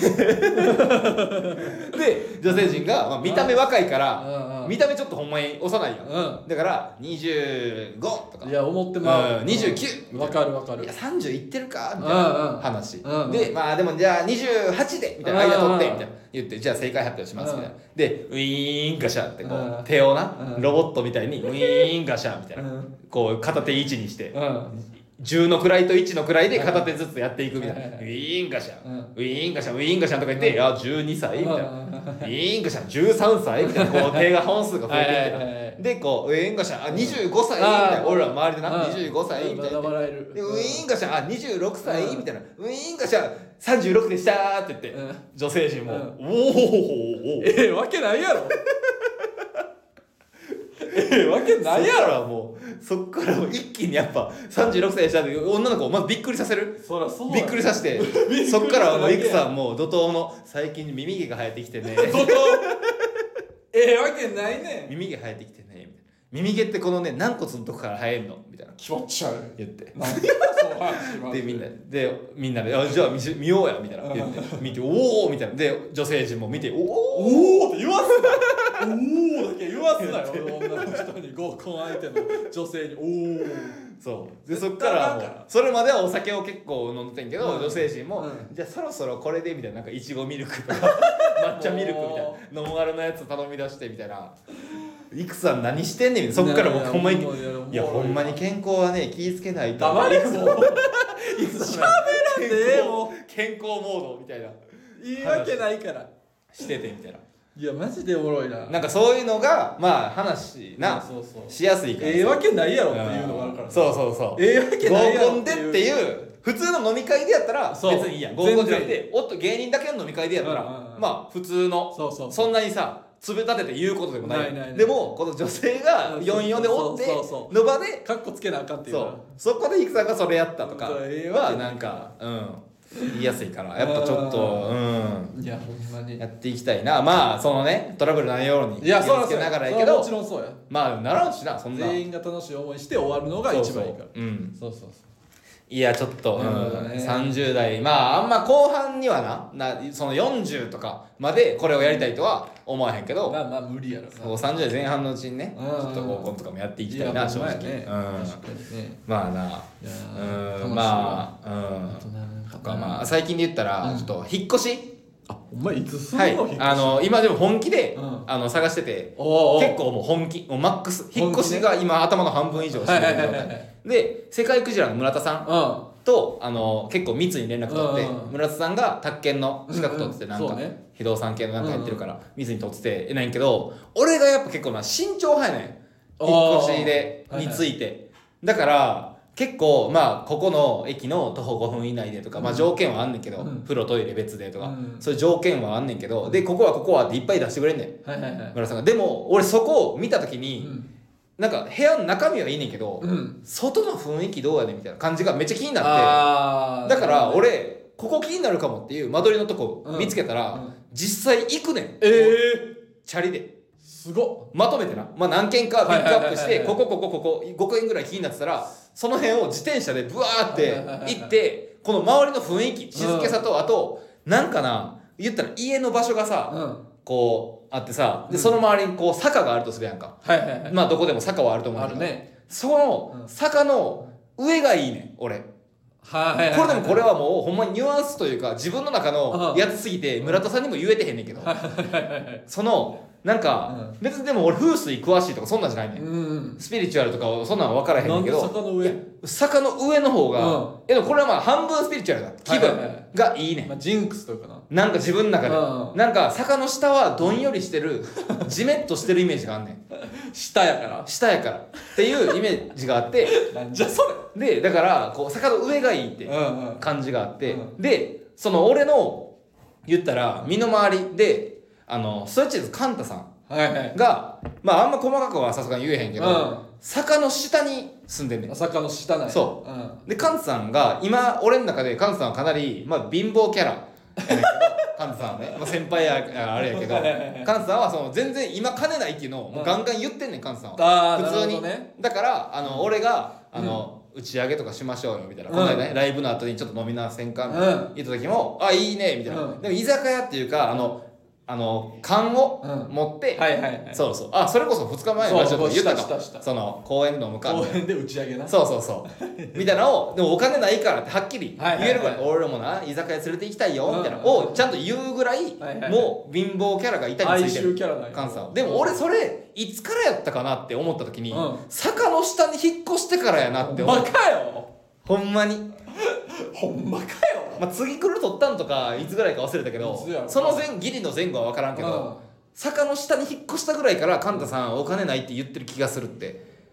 で女性陣が、まあ、見た目若いから、 うん見た目ちょっとほんまに幼いやん、 うだからにじゅうごとかんいや思ってまう、 うんにじゅうきゅうわかるわかるいやさんじゅういってるかみたいうんうなん話、 うんでまあでもじゃあにじゅうはちでみたいな間取ってうんみたいな言ってじゃあ正解発表しますみたいなうでウィーンガシャってこううん手をなうんロボットみたいにウィーンガシャみたいなうんこう片手いちにしてうんじゅうの位といちの位で片手ずつやっていくみたいなうんウィーンガシャうんウィーンガシャウィーンガシャとか言ってあじゅうにさいみたいなうんウィーンガシャじゅうさんさいみたいなこう手が本数が増えていってはいはいはいはいなでこうウィーンガシャあにじゅうごさいみたいな俺ら周りでなにじゅうごさいみたいな笑えるでウィーンガシャあにじゅうろくさいうんみたいなウィーンガシャさんじゅうろくでしたーって言って、 うん女性陣も、 うんおーおーおーええわけないやろええわけないやろ。 もうそっからもう一気にやっぱさんじゅうろくさいした女の子をまずびっくりさせる。 そらそうやびっくりさせてそっからもういくさんもう怒涛の最近耳毛が生えてきてね怒涛ええわけないね。 耳毛生えてきてねみたいな。耳毛ってこのね軟骨のとこから生えんのみたいな気持ち悪い言ってなんでそうでみんなでみんなであじゃあ 見, 見ようやみたいな言って見ておおみたいなで女性陣も見ておおおって言わすなおおだけ言わすなよ女の人に合コン相手の女性におおそうでそっからもうそれまではお酒を結構飲んでたんけど、うん、女性陣も、うん、じゃあそろそろこれでみたいななんかいちごミルクとか抹茶ミルクみたいなノンアルのやつ頼み出してみたいないくさん何してんねんみたいな。そっから僕ほんまにいやほんまに健康はね気ぃつけないと黙れもうしゃべらんでええもう健康モードみたいな言い訳ないからしててみたいな。 いやマジでおもろいな。 なんかそういうのがまあ話なそうそうしやすいからええわけないやろっていうのがあるからそうそうそうええわけないやろ合コンでっていう普通の飲み会でやったら別にいいやん。合コンじゃなくておっと芸人だけの飲み会でやったら、うんうんうん、まあ普通のそうそうそんなにさつぶ立てて言うことでもない。ないないないでもこの女性がよんじゅうよんでおっての場でカッコつけなあかんっていうそうそこでいくさんがそれやったとかはなんかうん言いやすいからやっぱちょっとうんいやほんまにやっていきたいな。まあそのねトラブルないように気をつけながらやけどもちろんそうやまあならんしなそんな全員が楽しい思いして終わるのが一番いいから。 うんそうそうそういやちょっと、うん、さんじゅう代まああんま後半にはななそのよんじゅうとかまでこれをやりたいとは思わへんけどまあまあ無理やろそうさんじゅう代前半のうちにねちょっと合コンとかもやっていきたいな正直、ね、うん、確かにねまあなうんまあうんとかまあ最近で言ったらちょっと引っ越しあお前いつするの、 はい、あの今でも本気で、うん、あの探してておうおう結構もう本気もうマックス引っ越しが今頭の半分以上してる状態で世界クジラの村田さん、うんとあの結構密に連絡取って、うん、村田さんが宅建の資格取ってて、うん、なんか、ね、不動産系のなんかやってるから、うん、密に取っててえないんけど俺がやっぱ結構な慎重派やねん引っ越しでについて、はいはい、だから結構まあここの駅の徒歩ごふん以内でとか、うん、まあ条件はあんねんけど、うん、風呂トイレ別でとか、うん、そういう条件はあんねんけどでここはここはっていっぱい出してくれんねん、はいはいはい、村田さんがでも俺そこを見た時に、うんなんか部屋の中身はいいねんけど、うん、外の雰囲気どうやねんみたいな感じがめっちゃ気になってだから俺ここ気になるかもっていう間取りのとこ見つけたら、うんうん、実際行くねんえー、 チャリですごっまとめてな、まあ、何軒かピックアップしてここここここごこんぐらい気になってたらその辺を自転車でブワーって行ってこの周りの雰囲気静けさとあとなんかな言ったら家の場所がさ、うんこうあってさで、うん、その周りにこう坂があるとするやんか、 はいはいはい、 まあどこでも坂はあると思うんだけど、ね、その坂の上がいいねん俺、 はいはいはいはい、 これでもこれはもうほんまにニュアンスというか自分の中のやつすぎて村田さんにも言えてへんねんけどそのなんか、うん、別にでも俺風水詳しいとかそんなんじゃないねん、うんうん、スピリチュアルとかそんなん分からへんねんけど坂の上坂の上の方が、うん、でもこれはまあ半分スピリチュアルだ気分がいいねん、 まあ、ジンクスというかななんか自分の中で、うん、なんか坂の下はどんよりしてるジメッとしてるイメージがあんねん下やから下やからっていうイメージがあってなんじゃそれでだからこう坂の上がいいって感じがあって、うんうん、でその俺の言ったら身の回りであのストレッチーズカンタさんはいはい、 がまああんま細かくはさすがに言えへんけど、うん、坂の下に住んでんねん坂の下なんやそう、うん、でカンツさんが今俺の中でカンツさんはかなり、まあ、貧乏キャラやねんけどカンツさんはね、まあ、先輩やあれやけどカンツさんはその全然今金ないっていうのをもうガンガン言ってんねんカンツさんは普通に、ね、だからあの俺があの、うん、打ち上げとかしましょうよみたいな、うん、この間ねライブの後にちょっと飲みなせんかみたいな、うん、言った時もあいいねみたいな、うん、でも居酒屋っていうかあのあの缶を持って、 うん、はいはいはいそうそうあそれこそふつかまえのラジオで言ったかその公園の向か公園で打ち上げなそうそうそうみたいなのをでもお金ないからってはっきり言えるぐらい、はいはいはい、俺もな居酒屋連れて行きたいよみたいなのをちゃんと言うぐらい、はいはい、もう貧乏キャラがいたりついてる関さんでも俺それいつからやったかなって思った時に、うん、坂の下に引っ越してからやなって思うバカよほんまにほんまかよ、 まあ、次来るとったんとかいつぐらいか忘れたけどその前ギリの前後は分からんけど、うん、坂の下に引っ越したぐらいからカンタさんお金ないって言ってる気がするって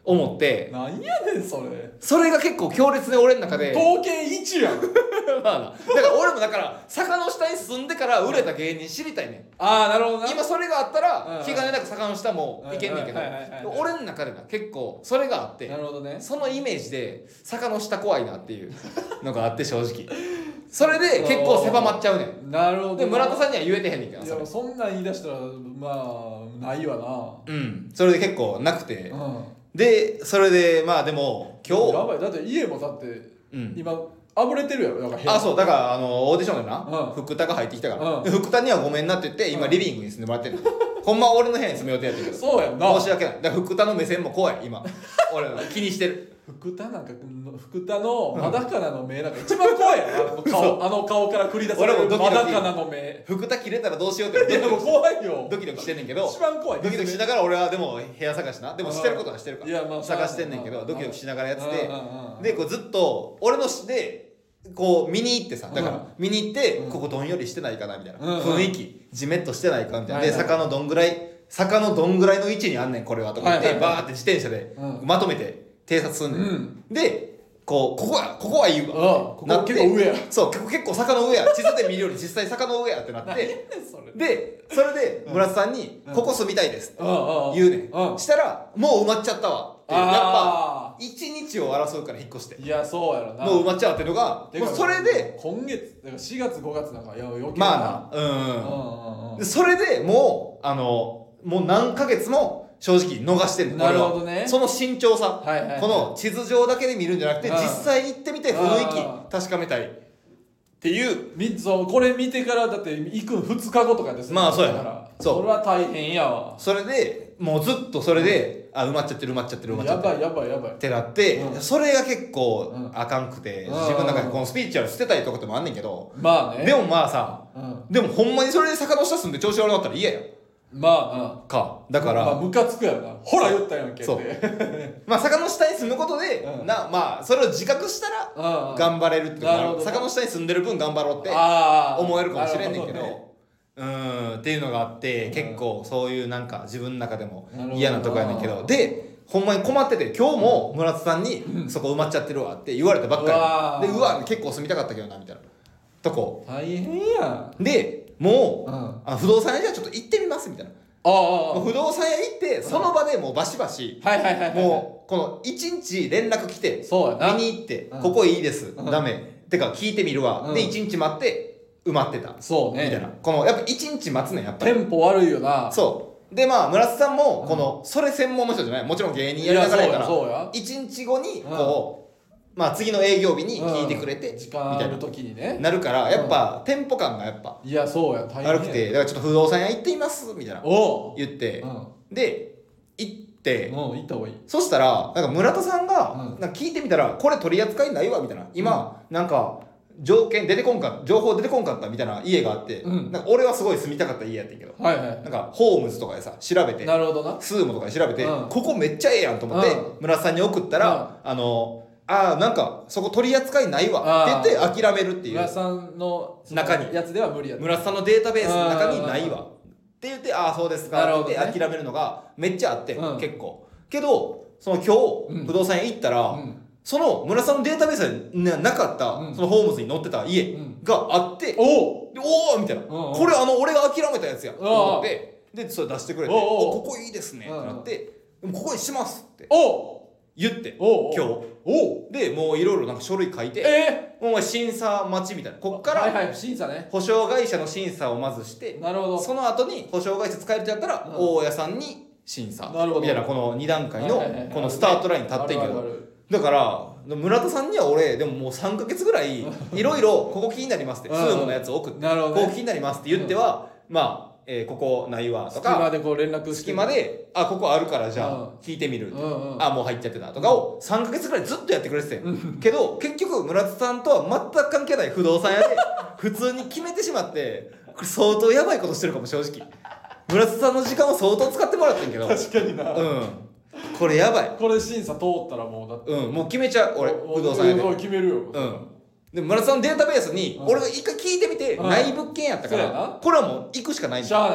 思って、 なんやねんそれ。 それが結構強烈で俺の中で統計いちやんまあな、だから俺もだから坂の下に住んでから売れた芸人知りたいねん。 ああなるほどな。 今それがあったら気兼ねなく坂の下もいけんねんけど、俺の中でな結構それがあって、 なるほどね、 そのイメージで坂の下怖いなっていうのがあって正直それで結構狭まっちゃうねん。 なるほど。 で村田さんには言えてへんねんけど、 いやそんなん言い出したらまあないわな。 うん、それで結構なくて、 うん、 でそれでまあでも今日やばい、だって家もだって、うん、今あぶれてるやろ。だからあそうだからあのオーディションでな、 うん、 福田が入ってきたから、うん、 で福田にはごめんなって言って今リビングに住んでもらってるほんま俺の部屋に住む予定やってるけどそうやんな。 申し訳ない。だから福田の目線も怖い今俺気にしてる福田なんか福田のまだかなの目なんか一番怖いやんあの顔あの顔から繰り出されるまだかなの目。 福田切れたらどうしようっていやもう怖いよ。 ドキドキしてんねんけど一番怖いドキドキしながら俺はでも部屋探しなでもしてることはしてるからいやまあ探してんねんけどドキドキしながらやっててでこうずっと俺のしでこう見に行ってさだから見に行ってここどんよりしてないかなみたいな雰囲気ジメッとしてないかみたいなで坂のどんぐらい坂のどんぐらいの位置にあんねんこれはとか言ってバーって自転車でまとめて偵察すんねんでこうここはここはいいわここ結構上やそう結構坂の上や地図で見るより実際坂の上やってなってでそれで村田さんにここ住みたいですって言うねんしたらもう埋まっちゃったわってやっぱ一日を争うから引っ越していやそうやろなもう埋まっちゃうっていうのがもうそれで今月だからしがつごがつなんかいや余計まあなうんそれでもうあのもう何ヶ月も正直逃してる。 なるほどね。 その慎重さ、 はいはいはい、 この地図上だけで見るんじゃなくて、実際行ってみて雰囲気確かめたいっていう。 そうこれ見てからだって行くふつかごとかですよ。 まあそうやな。 そう。それは大変やわ。 それでもうずっとそれで、うん、あ埋まっちゃってる埋まっちゃってる埋まっちゃってる。 やばいやばいやばい。 ってなって、うん、それが結構あかんくて、うん、自分の中でこのスピーチュアル捨てたいとこでもあんねんけど、 まあね。 でもまあさ、うん、でもほんまにそれで坂の下住んで調子悪かったら嫌や。 まあかだからまあムカつくやろなほら言ったやんけってそうまあ坂の下に住むことで、うん、なまあそれを自覚したら頑張れるっていうか坂の下に住んでる分頑張ろうって思えるかもしれんねんけど、ね、うんっていうのがあって結構そういうなんか自分の中でも嫌なとこやねんけどでほんまに困ってて今日も村津さんに「そこ埋まっちゃってるわ」って言われたばっかりでうわ結構住みたかったけどなみたいなとこ大変やんでもう、うん、あ不動産屋じゃちょっと行ってみますみたいなああ不動産屋行ってその場でもうバシバシもうこのいちにち連絡来て見に行って、うん、ここいいです、うん、ダメてか聞いてみるわ、うん、でいちにち待って埋まってたそうねみたいなこのやっぱいちにち待つねんやっぱりテンポ悪いよなそうでまあ村瀬さんもこの、うん、それ専門の人じゃないもちろん芸人やりながらやからいちにちごにこう、うんまあ次の営業日に聞いてくれて、うん、 時間ある時にねなるからやっぱ、うん、テンポ感がやっぱいやそうや大変悪くてだからちょっと不動産屋行ってみますみたいな言って、うん、で行って行った方がいいそしたらなんか村田さんが、うん、なんか聞いてみたらこれ取り扱いないわみたいな今、うん、なんか条件出てこんか情報出てこんかったみたいな家があって、うん、なんか俺はすごい住みたかった家やってんけど、はいはい、なんかホームズとかでさ調べてなるほどなスーモとかで調べて、うん、ここめっちゃええやんと思って、うん、村田さんに送ったら、うん、あのああなんかそこ取り扱いないわって言って諦めるっていう村さんの中にやつでは無理やった村さんのデータベースの中にないわって言ってああそうですかって言って諦めるのがめっちゃあって、うん、結構けどその今日不動産屋行ったら、うん、その村さんのデータベースになかった、うん、そのホームズに載ってた家があって、うん、おおおみたいな、うん、これあの俺が諦めたやつやと思ってでそれ出してくれておおここいいですねってなってここにしますってお言ってお今日おでもういろいろなんか書類書いて、えー、もう審査待ちみたいなこっから、 はいはい、審査ね保証会社の審査をまずしてなるほどその後に保証会社使えるってやったら、うん、大家さんに審査みたいなこのに段階のこのスタートライン立ってんけどだから村田さんには俺でももうさんかげつぐらいいろいろここ気になりますってスーモのやつを送ってここ気になりますって言っては、うん、まあえー、ここないわとか隙間でこう連絡して隙間であここあるからじゃあ聞いてみる、うんうん、あもう入っちゃってたとかをさんかげつぐらいずっとやってくれてて、うん、けど結局村田さんとは全く関係ない不動産屋で普通に決めてしまってこれ相当やばいことしてるかも正直村田さんの時間を相当使ってもらってんけど確かになうんこれやばいこれ審査通ったらもうだってうんもう決めちゃう俺不動産屋で決めるようんで村田さんのデータベースに俺が一回聞いてみて、うん、ない物件やったからこれはもう行くしかないんだしゃあないわ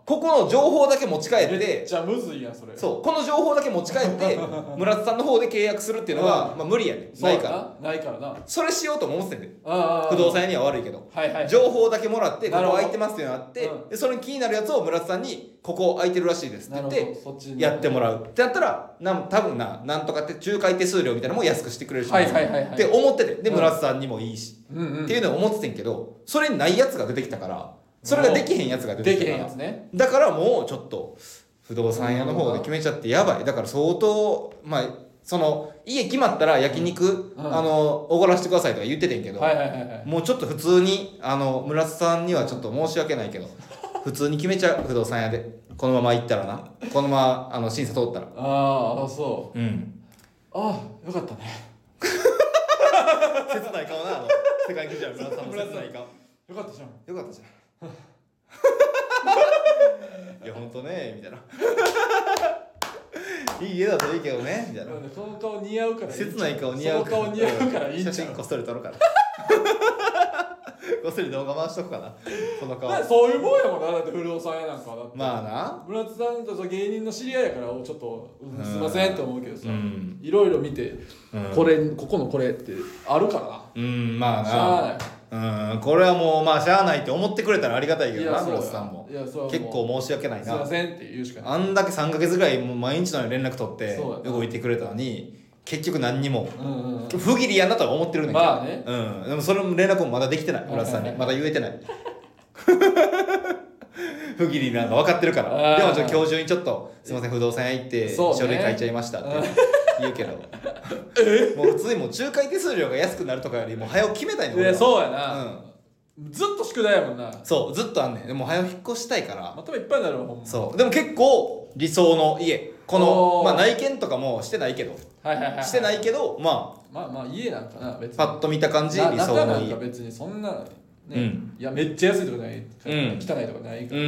ここの情報だけ持ち帰ってめっちゃむずいやんそれ。 そうこの情報だけ持ち帰って村津さんの方で契約するっていうのは、まあ、無理やねんないからないからな。 それしようとも思ってんであ不動産屋には悪いけど、 はいはい、 情報だけもらってここ空いてますっていうのがあって、 うん、 でそれに気になるやつを村津さんにここ空いてるらしいですって言ってやってもらうってやったらなん多分ななんとかって仲介手数料みたいなのも安くしてくれるし、 はいはいはいはい、 って思っててで村津さんにもいいし、 うんうんうん、 っていうのを思っててんけどそれにないやつが出てきたからそれができへんやつが出てきたから、ね、だからもうちょっと不動産屋の方で決めちゃってやばいだから相当まあその家決まったら焼肉、うん、あのおごらせてくださいとか言っててんけど、 はいはいはいはい、 もうちょっと普通にあの村津さんにはちょっと申し訳ないけど普通に決めちゃう不動産屋でこのまま行ったらなこのままあの審査通ったらああそううんああよかったね切ない顔なあの世界記者の村津さんの切ない顔よかったじゃんよかったじゃんいやほんとねみたいないい家だといいけどねみたいなその顔似合うからいい切ない顔似合うからその顔似合うからいいんちゃう写真こっそり撮ろうかなこっそり動画回しとくかなその顔そういうもんやもんなだって不動産屋なんかだってまあな村津さんと芸人の知り合いやからちょっと、うん、すいませんって思うけどさ、うん、いろいろ見て、うん、これここのこれってあるからなうんまあなしゃあないうんこれはもうまあしゃあないって思ってくれたらありがたいけどな村津さんも結構申し訳ないなすいませんって言うしかないあんだけさんかげつぐらいもう毎日のように連絡取って動いてくれたのに結局何にも、うんうんうん、不義理やなとは思ってるんだけど、 まあねうん、でもそれも連絡もまだできてない村津さんにまだ言えてない不義理なんか分かってるからでもちょっと今日中にちょっとすいません不動産屋行って書類書いちゃいましたって言うけどもう普通にもう仲介手数料が安くなるとかよりも早く決めたいの俺そうやな、うん、ずっと宿題やもんなそうずっとあんねんでも早く引っ越したいからまたいっぱいになるわほんまそうでも結構理想の家このまあ内見とかもしてないけど、 はいはいはいはい、 してないけどまあまあまあ家なんかな別にパッと見た感じ理想の家中なんか別にそんなね、うん、いやめっちゃ安いとかない、うん、汚いとかないから、うん、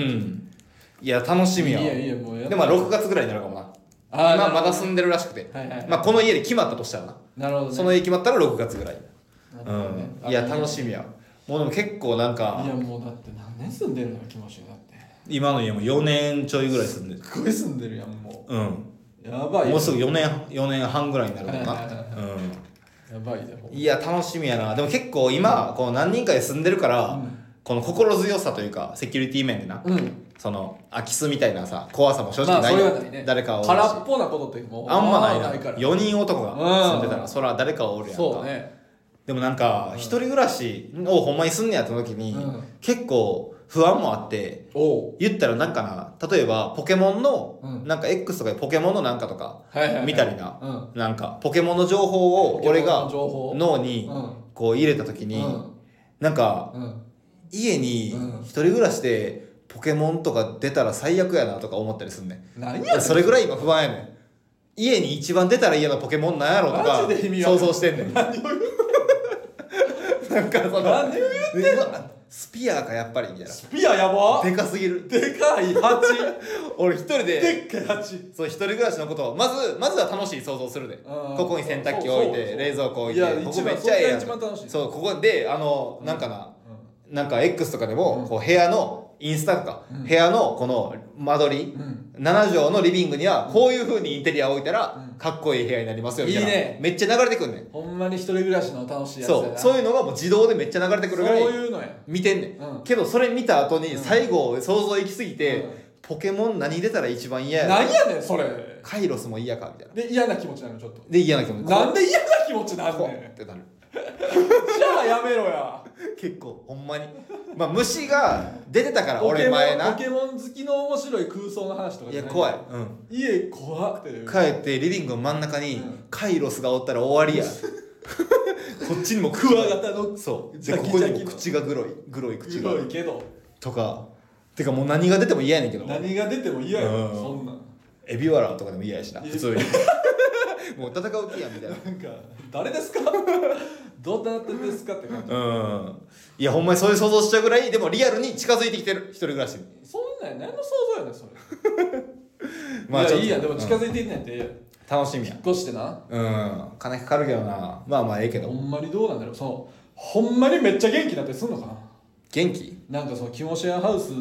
いや楽しみやいやいやもうやでもろくがつぐらいになるかもなあ今まだ住んでるらしくて、はいはいはい、まあこの家で決まったとしたらななるほど、ね、 その家決まったらろくがつぐらい、ね、うんいや楽しみやもうでも結構なんかいやもうだって何年住んでるのよ気持ちがだって今の家もよねんちょいぐらい住んでるすごい住んでるやんもううんやばいもうすぐよねんよねんはんぐらいになるかな、うん、 やばいねいや楽しみやなでも結構今、うん、こう何人かで住んでるから、うん、この心強さというかセキュリティ面でな、うん、その空き巣みたいなさ怖さも正直ないよ、まあないね、誰かはおるし空っぽなことってもうあんまないなないからよにん男が住んでたらそら誰かはおるやんかそうねでもなんか一人暮らしをほんまにすんねやった時に、うん、結構不安もあって言ったらなんかな例えばポケモンの、うん、なんか X とかでポケモンのなんかとか見たりな、うん、なんかポケモンの情報を俺が脳にこう入れた時に、うん、なんか、うん、家に一人暮らしでポケモンとか出たら最悪やなとか思ったりすんねん何やそれぐらい今不安やねん家に一番出たら嫌なポケモンなんやろとか想像してんねん何を言ってんのなんかその何を言ってんのスピアーかやっぱりみたいなスピアやばでかすぎるでかいハチ俺一人ででっかいハチそう一人暮らしのことをまずまずは楽しい想像するでここに洗濯機置いて冷蔵庫置いてここめっちゃええやんそうここであのなんかな、うん、なんか X とかでも、うん、こう部屋のインスタとか、うん、部屋のこの間取り、うん、ななじょうのリビングにはこういう風にインテリアを置いたら、うん、かっこいい部屋になりますよみたいないいねめっちゃ流れてくんねんほんまに一人暮らしの楽しいやつやそうそういうのがもう自動でめっちゃ流れてくるぐらいそういうのや見てんねん、うん、けどそれ見た後に最後想像行き過ぎて、うん、ポケモン何出たら一番嫌や何やねんそれカイロスも嫌かみたいなで嫌な気持ちなのちょっとで嫌な気持ちなんで嫌な気持ちなんねんってなるじゃあやめろや結構ほんまにまあ虫が出てたから俺前なポケモン好きの面白い空想の話とかいや怖い、うん、 家怖くて帰ってリビングの真ん中にカイロスがおったら終わりやこっちにもクワガタのそうでここにも口がグロいグロい口がグロいけどとかてかもう何が出ても嫌やねんけど何が出ても嫌やん、うん、そんなんエビワラとかでも嫌やしな普通にもう戦う気やみたいななんか誰ですかどうなってんですかって感じうんいやほんまにそういう想像しちゃうぐらいでもリアルに近づいてきてる一人暮らしにそんなん何の想像やねんそれまあいやいいやでも近づいていんねんって、うん、 楽しみや引っ越してなうん金かかるけどなまあまあええけどほんまにどうなんだろうそのほんまにめっちゃ元気になってすんのかな元気なんかそのキモシェアハウス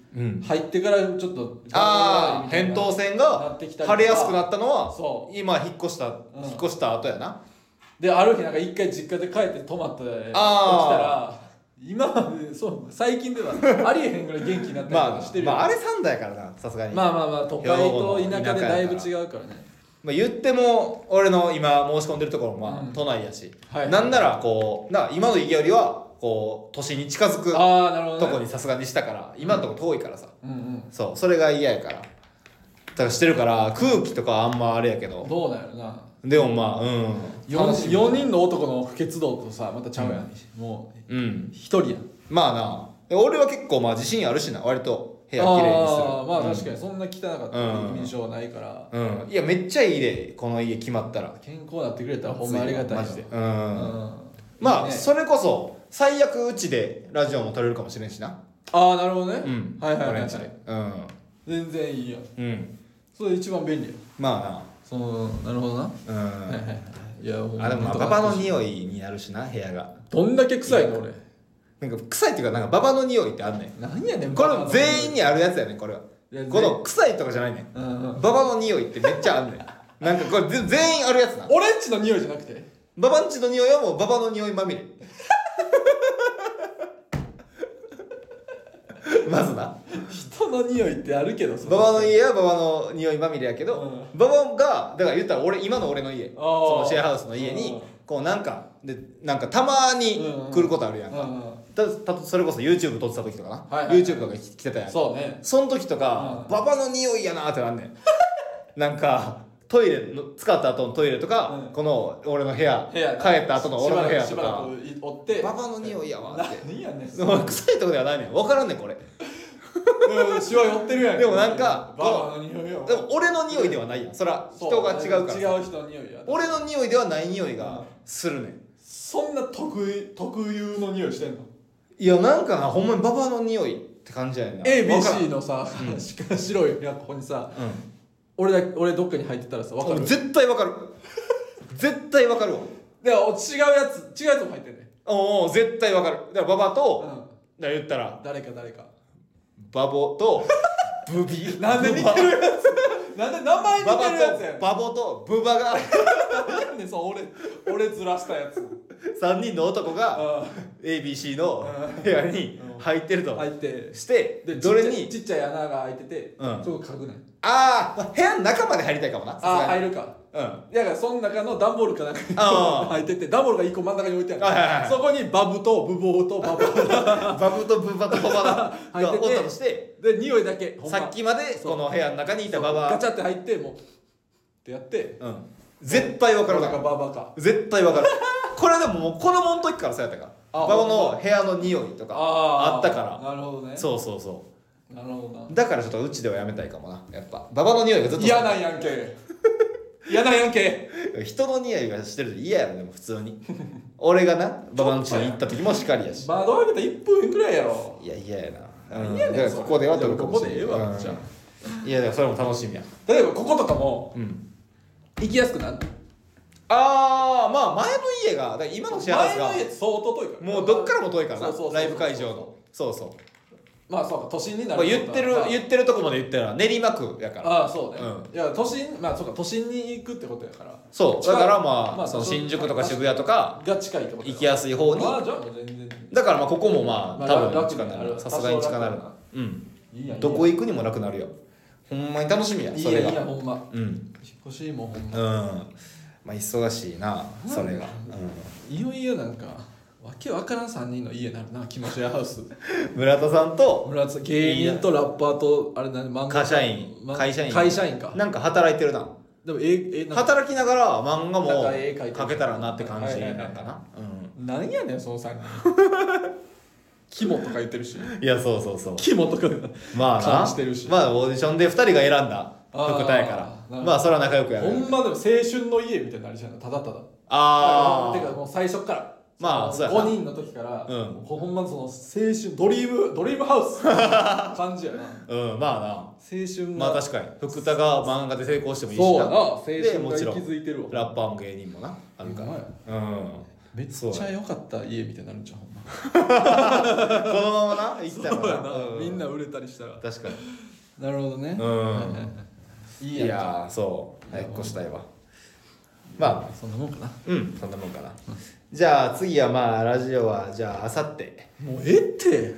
入ってからちょっとああ扁桃腺が腫れやすくなったのは今引っ越した、うん、引っ越した後やな。 である日なんか一回実家で帰って泊まったで起きたら今までそう最近ではありえへんぐらい元気になったりとかしてるよ、 まあ、まああれ三代やからなさすがに。 まあまあまあ都会と田舎でだいぶ違うからね。 まあ、言っても俺の今申し込んでるところもまあ、うん、都内やし、はい、なんならこうな今の家よりはこう都心に近づくとこにさすがにしたから、今のとこ遠いからさ、うんうん、そうそれが嫌やからだからしてるから空気とかはあんまあれやけどどうなんやろな。 でもまあうん 4, よにんの男の不潔度とさまたちゃうやん、うん、もう、うん、ひとりやん。 まあな俺は結構まあ自信あるしな割と部屋きれいにする。 あまあ確かにそんな汚かった印象はないから、 うん、うん、いやめっちゃいいでこの家決まったら健康になってくれたらほんまありがたいマジで、うん、 うん、まあいい、ね、それこそ最悪うちでラジオも撮れるかもしれんしな。 ああなるほどね、 うん、 はいはいはい、はい、 うん、 全然いいやん、 うん、 それ一番便利や。 まあなそのなるほどな、 うん、はいはいはい。いやあでもまあババの匂いになるしな部屋が。 どんだけ臭いの俺。 なんか臭いっていうかなんかババの匂いってあんねん。 何やねんこれ全員にあるやつやねんこれは。この臭いとかじゃないねん、うんうん、ババの匂いってめっちゃあんねんなんかこれ全員あるやつな。 俺んちの匂いじゃなくてババんちの匂いはもうババの匂いまみれまずな人の匂いってあるけどババの家はババの匂いまみれやけど、うん、ババがだから言ったら俺今の俺の家そのシェアハウスの家にこうなんかでなんかたまに来ることあるやんか、うんうん、たたそれこそ YouTube 撮ってた時とかな、はいはいはい、YouTube とか来てたやん。 そうね。 その時とか、うん、ババの匂いやなってなんねんなんかトイレの使った後のトイレとか、うん、この俺の部屋帰った後の俺の部屋とかおってババの匂いやわって何やねん臭いとこではないねん分からんねんこれシワ寄ってるやん。 でもなんかババの匂いよ。 でも俺の匂いではないやんそら人が違うから違う人の匂いや。 俺の匂いではない匂いがするねん。 そんな特特有の匂いしてんの？ いやなんかなほんまにババの匂いって感じやねんな。 エービーシー のさ、うん、白いやここにさ、うん、俺だ俺どっかに入ってたらさ分かる？ 絶対分かる絶対分かるわ。 でも違うやつ違うやつも入ってんねん。 おお絶対分かる。だからババと、うん、だから言ったら誰か誰かバボとブビなんで似てるやつなんで名前似てるやつやん。 バボとブバがなんでそう俺俺ずらしたやつさんにんの男が エービーシー の部屋に入ってると入ってしてでどれにちっちゃい穴が開いてて、うん、そこ嗅ぐねん。 ああ部屋の中まで入りたいかもな。 ああ入るか。うん、だからその中の段ボールかなんかに入ってて段ボールがいっこ真ん中に置いてある、はいはいはい、そこにバブとブボーとバババブとブバとババが入ってておったとしてで匂いだけさっきまでこの部屋の中にいたババガチャって入ってもうってやって、 うん、絶対分かるな。 ババか絶対分かるこれでももう子供の時からそうやったからババの部屋の匂いとかあったから。 なるほどね。 そうそうそうなるほどな。 だからちょっとうちではやめたいかもな。やっぱババの匂いがずっと嫌なんやんけ嫌なんやんけ人の匂いがしてると嫌やろでも普通に俺がなババの家に行った時もしかりやし窓開けたらいっぷんくらいやろ。 いや嫌やな、うん、 いやねだからここでは撮るかもしれない。 ここでええわ、うん、じゃあいやでもそれも楽しみや。 例えばこことかも、うん、行きやすくなる。 ああまあ前の家がだから今のシェアハウスが前の家相当遠いからもうどっからも遠いからなライブ会場のそうそうまあそうか都心になる、まあ、 言ってる、まあ、言ってるとこまで言ったら練馬区やから。 ああそうね、うん、いや都心まあそうか都心に行くってことやからそうだからまあ、まあ、その新宿とか渋谷とかが近いってこと行きやすい方に。 ああじゃあもう全然だからまあここもまあ、まあ、多分近くなる。 さすがに近なるな。うんいいやどこ行くにも楽なるよ。ほんまに楽しみや。 いいやいいやほんま。 うん引っ越しもほんま。 うんまあ忙しいなそれが。 うんいよいよなんかわけわからんさんにんの家になるな気持ちやハウス村田さんと村田さん芸人とラッパーとあれ何漫画会社員会社員会社員かなんか働いてるな。 でもええ働きながら漫画も描けたらなって感じなんかな。 何やねんそのさんにん肝とか言ってるしいやそうそうそう肝とかまあ感じてるしまあオーディションでふたりが選んだ福田やからまあそれは仲良くやる。 ほんまでも青春の家みたいになりじゃんただただ。 ああてかもう最初からまあそうやなごにんの時から、うん、ほんまその青春ドリームドリームハウス感じやなうんまあな青春まあ確かに福田が漫画で成功してもいいしな。そうな青春が息づいてるわ。 ラッパーも芸人もなあるからうんめっちゃ良かった家みたいになるんちゃうほんまこのままな行ったらそうやな、うん、みんな売れたりしたら確かになるほどねうんいいやんいやそう早く越したいわまあそんなもんかなうんそんなもんかな、うん、じゃあ次はまあラジオはじゃああさってもうえって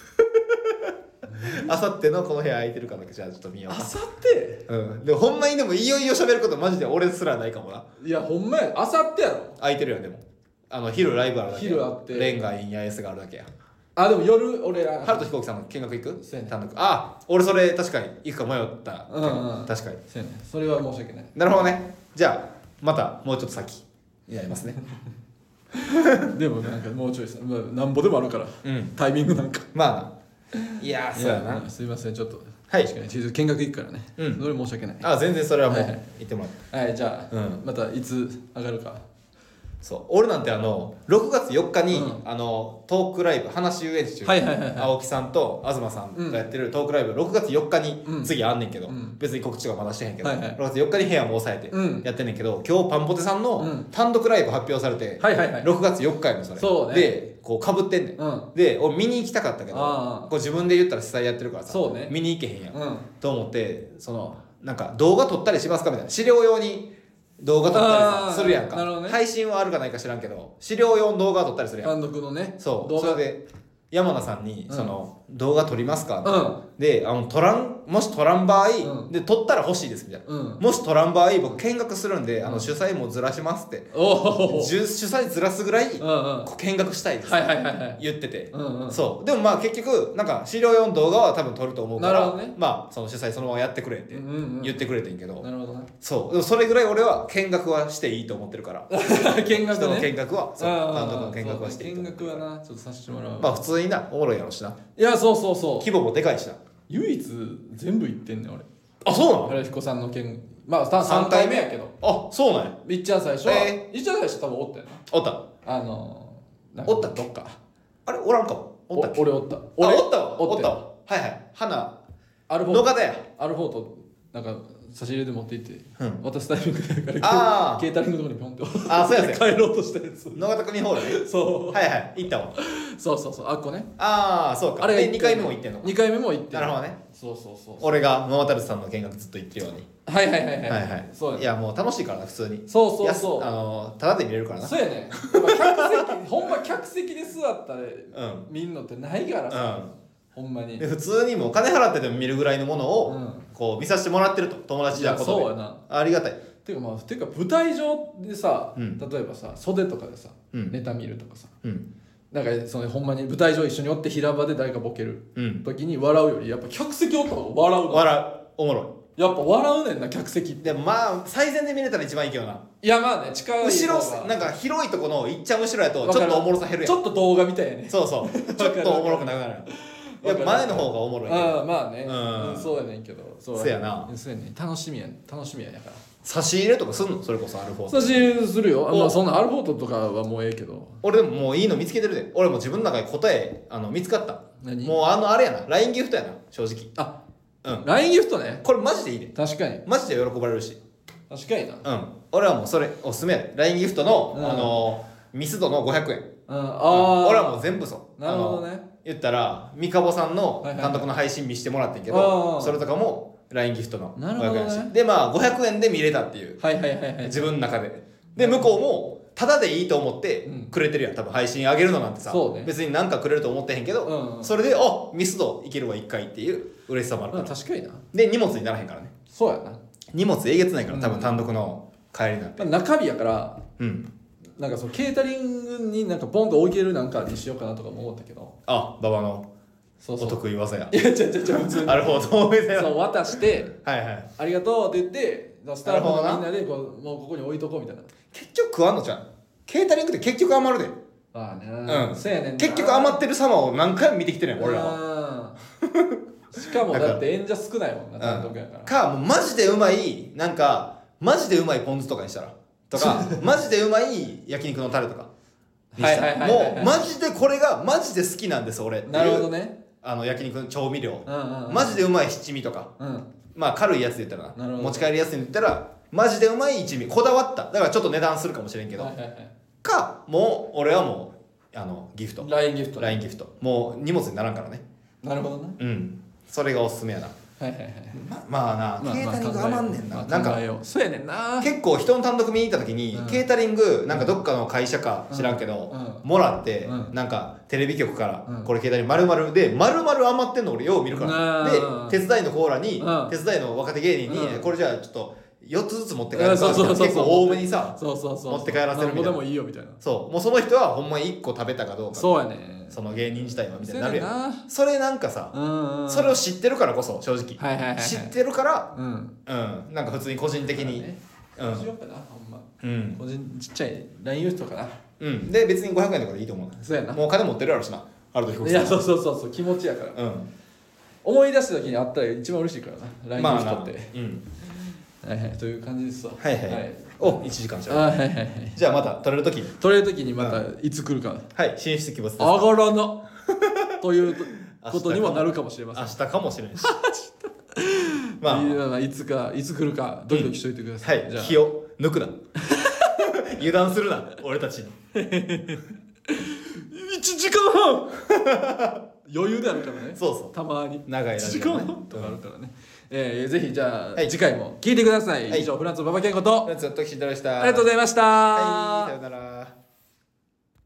あさってのこの部屋空いてるかだけじゃあちょっと見ようあさってうんでもほんまにでもいよいよ喋ることマジで俺すらないかもないやほんまやあさってやろ空いてるよでもあの昼ライブあるだけ昼あってレンガインやエスがあるだけやあでも夜俺ら春と飛行機さんの見学行くそうやね単独あ俺それ確かに行くか迷ったうんうん確かにそうやねそれは申し訳ないなるほどねじゃあまたもうちょっと先になりますねでもなんかもうちょいさ、まあ、なんぼでもあるから、 うん、 タイミングなんかまあいやそうやなすいませんちょっとはい確かに見学行くからね、うん、それ申し訳ないあ全然それはもう、はいはい、言ってもらってはいじゃあ、うん、またいつ上がるかそう俺なんてあのろくがつよっかに、うん、あのトークライブ話遊園地中、はいはいはいはい、青木さんと東さんがやってるトークライブ、うん、ろくがつよっかに次あんねんけど、うん、別に告知はまだしてへんけど、はいはい、ろくがつよっかに部屋も抑えてやってんねんけど、うん、今日パンポテさんの単独ライブ発表されて、はいはいはい、ろくがつよっかやのそれそう、ね、でこうかぶってんねん、うん、で俺見に行きたかったけどこう自分で言ったら主催やってるからさそう、ね、見に行けへんやん、うん、と思ってそのなんか動画撮ったりしますかみたいな資料用に動画撮ったりするやんか、ね、配信はあるかないか知らんけど資料用の動画撮ったりするやん単独のねそう動画それで山名さんに、うん、その動画撮りますか、うん、であの撮らんもし撮らん場合、うん、で撮ったら欲しいですみたいな、うん、もし撮らん場合僕見学するんで、うん、あの主催もずらしますって、うん、主催ずらすぐらい、うんうん、見学したいですって、はいはいはいはい、言ってて、うんうん、そうでもまあ結局なんか資料用の動画は多分撮ると思うから、ね、まあその主催そのままやってくれって言ってくれてんけど、うんうんうん、なるほどねそうでもそれぐらい俺は見学はしていいと思ってるから見学ね人の見学はそう単独の見学はしていいと思ってる見学はなちょっとさせてもらうまあ普通になおもろいやろしないやそうそうそう規模もでかいしな唯一全部行ってんねん俺あそうなの原彦さんの件まあさんかいめやけどあそうなんやいっちゃん最初は、えー、いっちゃん最初多分おったよなおったあのー、おったどっかあれおらんかもおったっけ俺おった俺おったわおったわはいはい花アルフォート野方やアルフォートなんか差し入れで持って行って、うん、渡すタイミングでからケータリングのとこにピョンってあそうやね帰ろうとしたやつ野方組ホールねそうはいはい行ったわそうそうそうあっこねああそうかあれがにかいめも行ってんのかにかいめも行ってなるほどねそうそうそう俺が野渡さんの見学ずっと行ってるようにはいはいはいはい、 はいはい、そうやねいやもう楽しいからな普通にそうそうそうあのタダで見れるからなそうやね客席ほんま客席で座ったら、うん、見んのってないからさ、うん、ほんまにで普通にもう金払ってでも見るぐらいのものを、うん、こう見させてもらってると友達じゃことでそうやなありがたいていうかまあていうか舞台上でさ、うん、例えばさ袖とかでさ、うん、ネタ見るとかさ、うん、なんかそのほんまに舞台上一緒におって平場で誰かボケる時に笑うよりやっぱ客席おった方が笑うの笑うおもろいやっぱ笑うねんな客席ってでもまあ最前で見れたら一番いいけどないやまあね近い後ろなんか広いとこのいっちゃん後ろやとちょっとおもろさ減るやんちょっと動画みたいやねそうそうちょっとおもろくなくなるやっぱ前の方がおもろいああまあね、うん、そうやねんけどそうやなそうやねん楽しみや楽しみややから差し入れとかすんのそれこそアルフォート差し入れするよまあそんなアルフォートとかはもうええけど俺でももういいの見つけてるで俺も自分の中で答えあの見つかった何もうあのあれやな ライン ギフトやな正直あうん ライン ギフトねこれマジでいいで確かにマジで喜ばれるし確かになうん俺はもうそれおすすめやで ライン ギフトの、うん、あのミスドのごひゃくえん、うん、 ああ俺はもう全部そうなるほどね言ったら三カボさんの監督の配信見してもらってんけど、はいはいはい、それとかも ライン ギフトのごひゃくえんし、ね、でまあごひゃくえんで見れたっていう、はいはいはいはい、自分の中でで向こうもタダでいいと思ってくれてるやん多分配信上げるのなんてさ、ね、別に何かくれると思ってへんけど、うんうん、それであミスドいけるわいっかいっていう嬉しさもあるから、 まあ、確かになで荷物にならへんからねそうやな荷物えげつないから多分単独の帰りなんて、 まあ、中日やからうんなんかそのケータリングになんかポンと置いてるなんかにしようかなとかも思ったけどあ馬場のそうそうお得意技やいや違う違う違う普通になるほどそう渡してはいはいありがとうって言ってスタッフのみんなでこうもうここに置いとこうみたいな結局食わんのじゃんケータリングって結局余るでああねうんそうやねん結局余ってる様を何回も見てきてるやん俺らはしかもだって演者少ないもんな単独やからかもうマジでうまいなんかマジでうまいポン酢とかにしたらとかマジでうまい焼肉のタレとかにしたらもうマジでこれがマジで好きなんです俺っていうなるほどねあの焼肉の調味料、うんうんうん、マジでうまい七味とか、うん、まあ軽いやつで言ったらな持ち帰りやすいんで言ったらマジでうまい一味こだわっただからちょっと値段するかもしれんけど、はいはいはい、 かもう俺はもうあのギフトライン ギフトライン ギフトもう荷物にならんからね。 なるほどな。 うんそれがおすすめやな。 はいはいはい。 ままあな、 まあケータリング余んねんな、 まあなんか考えようそうやねんな。 結構人の単独見に行った時に、 うんケータリングなんかどっかの会社か知らんけど、 うんうんもらって、 うんなんかテレビ局から、 うんこれケータリング丸々で丸々余ってんの俺よう見るから、 うんで手伝いのコーラに、 うん手伝いの若手芸人に、 うんこれじゃあちょっとよっつずつ持って帰るうんそうそうそうそう結構多めにさそうそうそう持って帰らせるみたいななんぼでもいいよみたいな。 そうもうその人はほんまにいっこ食べたかどうかそうやね。 その芸人自体はみたいになるやんそうやねんな。 それなんかさ、 うんうん。 それを知ってるからこそ正直、 はいはいはいはい知ってるからうん。 うんなんか普通に個人的に、 ねうんしようかなほんま。 うん個人ちっちゃい ライン ユースとかな。 うん、で別にごひゃくえんとかでいいと思うそうやな。 もう金持ってるやろしなあると飛行いやそうそうそうそう気持ちやから。 うん思い出した時にあったら一番嬉しいからな。ラインまあなギフトって。 うんはいはいという感じですわ。 はいはい、おいちじかんじあゃはいはいはい。 じゃあまた取れる時に取れる時にまたいつ来るか。 はい進出鬼没ですか上がらなということにもなるかもしれません。 明日かもしれんしまあいやいつかいつ来るかドキドキしといてください。 はいじゃあ気を抜くな油断するな俺たちにいちじかんはん余裕であるからね。 そうそうたまに長いラいちじジオねかんはんとかあるからね。えーぜひじゃあはい次回も聞いてください。 はい以上フランツ馬場健吾とフランツの時慎太郎でしたありがとうございました。 はいさよなら。